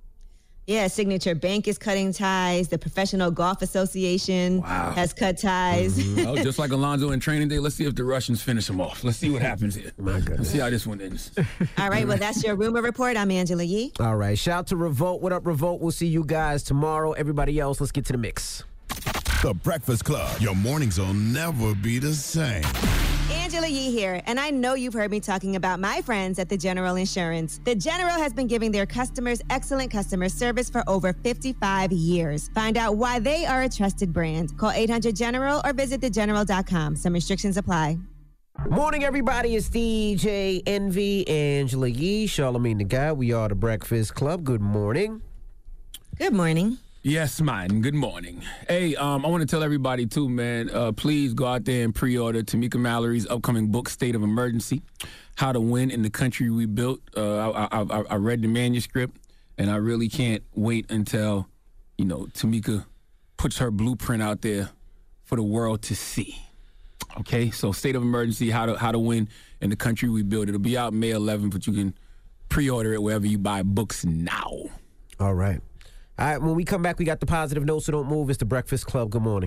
Yeah, Signature Bank is cutting ties. The Professional Golf Association wow. has cut ties. Mm-hmm. Oh, just like Alonzo in Training Day, let's see if the Russians finish him off. Let's see what happens here. My goodness. Let's see how this one ends. All right, well, that's your rumor report. I'm Angela Yee. All right, shout out to Revolt. What up, Revolt? We'll see you guys tomorrow. Everybody else, let's get to the mix. The Breakfast Club. Your mornings will never be the same. Angela Yee here, and I know you've heard me talking about my friends at The General Insurance. The General has been giving their customers excellent customer service for over fifty-five years. Find out why they are a trusted brand. Call eight hundred general or visit the general dot com. Some restrictions apply. Morning, everybody. It's D J Envy, Angela Yee, Charlamagne the Guy. We are The Breakfast Club. Good morning. Good morning. Yes, man. Good morning. Hey, um, I want to tell everybody, too, man, uh, please go out there and pre-order Tamika Mallory's upcoming book, State of Emergency, How to Win in the Country We Built. Uh, I, I, I read the manuscript, and I really can't wait until, you know, Tamika puts her blueprint out there for the world to see. Okay? So State of Emergency, How to, how to Win in the Country We Built. It'll be out May eleventh, but you can pre-order it wherever you buy books now. All right. All right, when we come back, we got the positive notes, so don't move. It's The Breakfast Club. Good morning.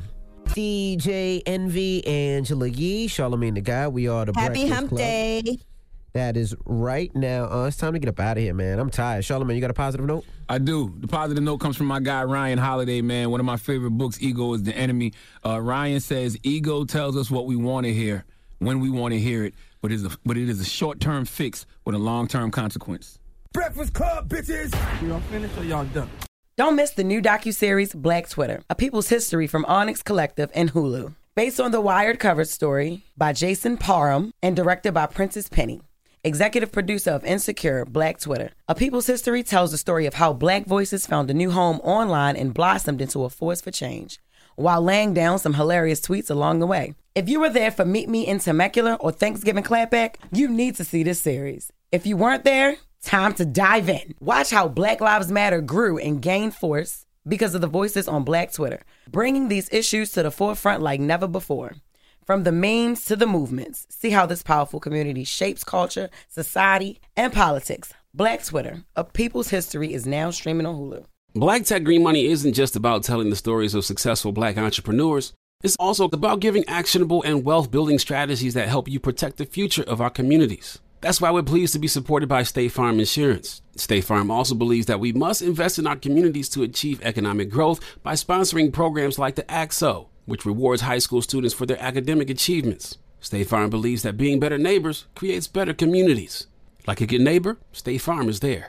D J Envy, Angela Yee, Charlamagne the Guy. We are The Happy Breakfast Hump Club. Day. That is right now. Uh, it's time to get up out of here, man. I'm tired. Charlamagne, you got a positive note? I do. The positive note comes from my guy, Ryan Holiday, man. One of my favorite books, Ego is the Enemy. Uh, Ryan says, ego tells us what we want to hear when we want to hear it, but it is a, but it is a short-term fix with a long-term consequence. Breakfast Club, bitches! Y'all finished or y'all done? Don't miss the new docuseries Black Twitter, A People's History from Onyx Collective and Hulu. Based on the Wired cover story by Jason Parham and directed by Princess Penny. Executive producer of Insecure, Black Twitter. A People's History tells the story of how Black voices found a new home online and blossomed into a force for change, while laying down some hilarious tweets along the way. If you were there for Meet Me in Temecula or Thanksgiving Clapback, you need to see this series. If you weren't there, time to dive in. Watch how Black Lives Matter grew and gained force because of the voices on Black Twitter, bringing these issues to the forefront like never before. From the memes to the movements, see how this powerful community shapes culture, society, and politics. Black Twitter, A People's History, is now streaming on Hulu. Black Tech Green Money isn't just about telling the stories of successful Black entrepreneurs. It's also about giving actionable and wealth-building strategies that help you protect the future of our communities. That's why we're pleased to be supported by State Farm Insurance. State Farm also believes that we must invest in our communities to achieve economic growth by sponsoring programs like the A X O, which rewards high school students for their academic achievements. State Farm believes that being better neighbors creates better communities. Like a good neighbor, State Farm is there.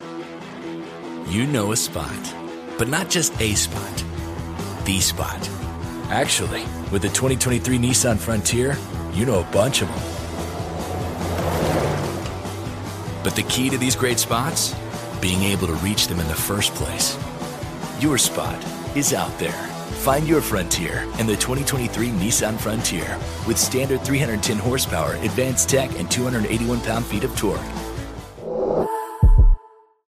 You know a spot, but not just a spot, the spot. Actually, with the twenty twenty-three Nissan Frontier, you know a bunch of them. But the key to these great spots? being able to reach them in the first place. Your spot is out there. Find your frontier in the twenty twenty-three Nissan Frontier with standard three hundred ten horsepower, advanced tech, and two hundred eighty-one pound-feet of torque.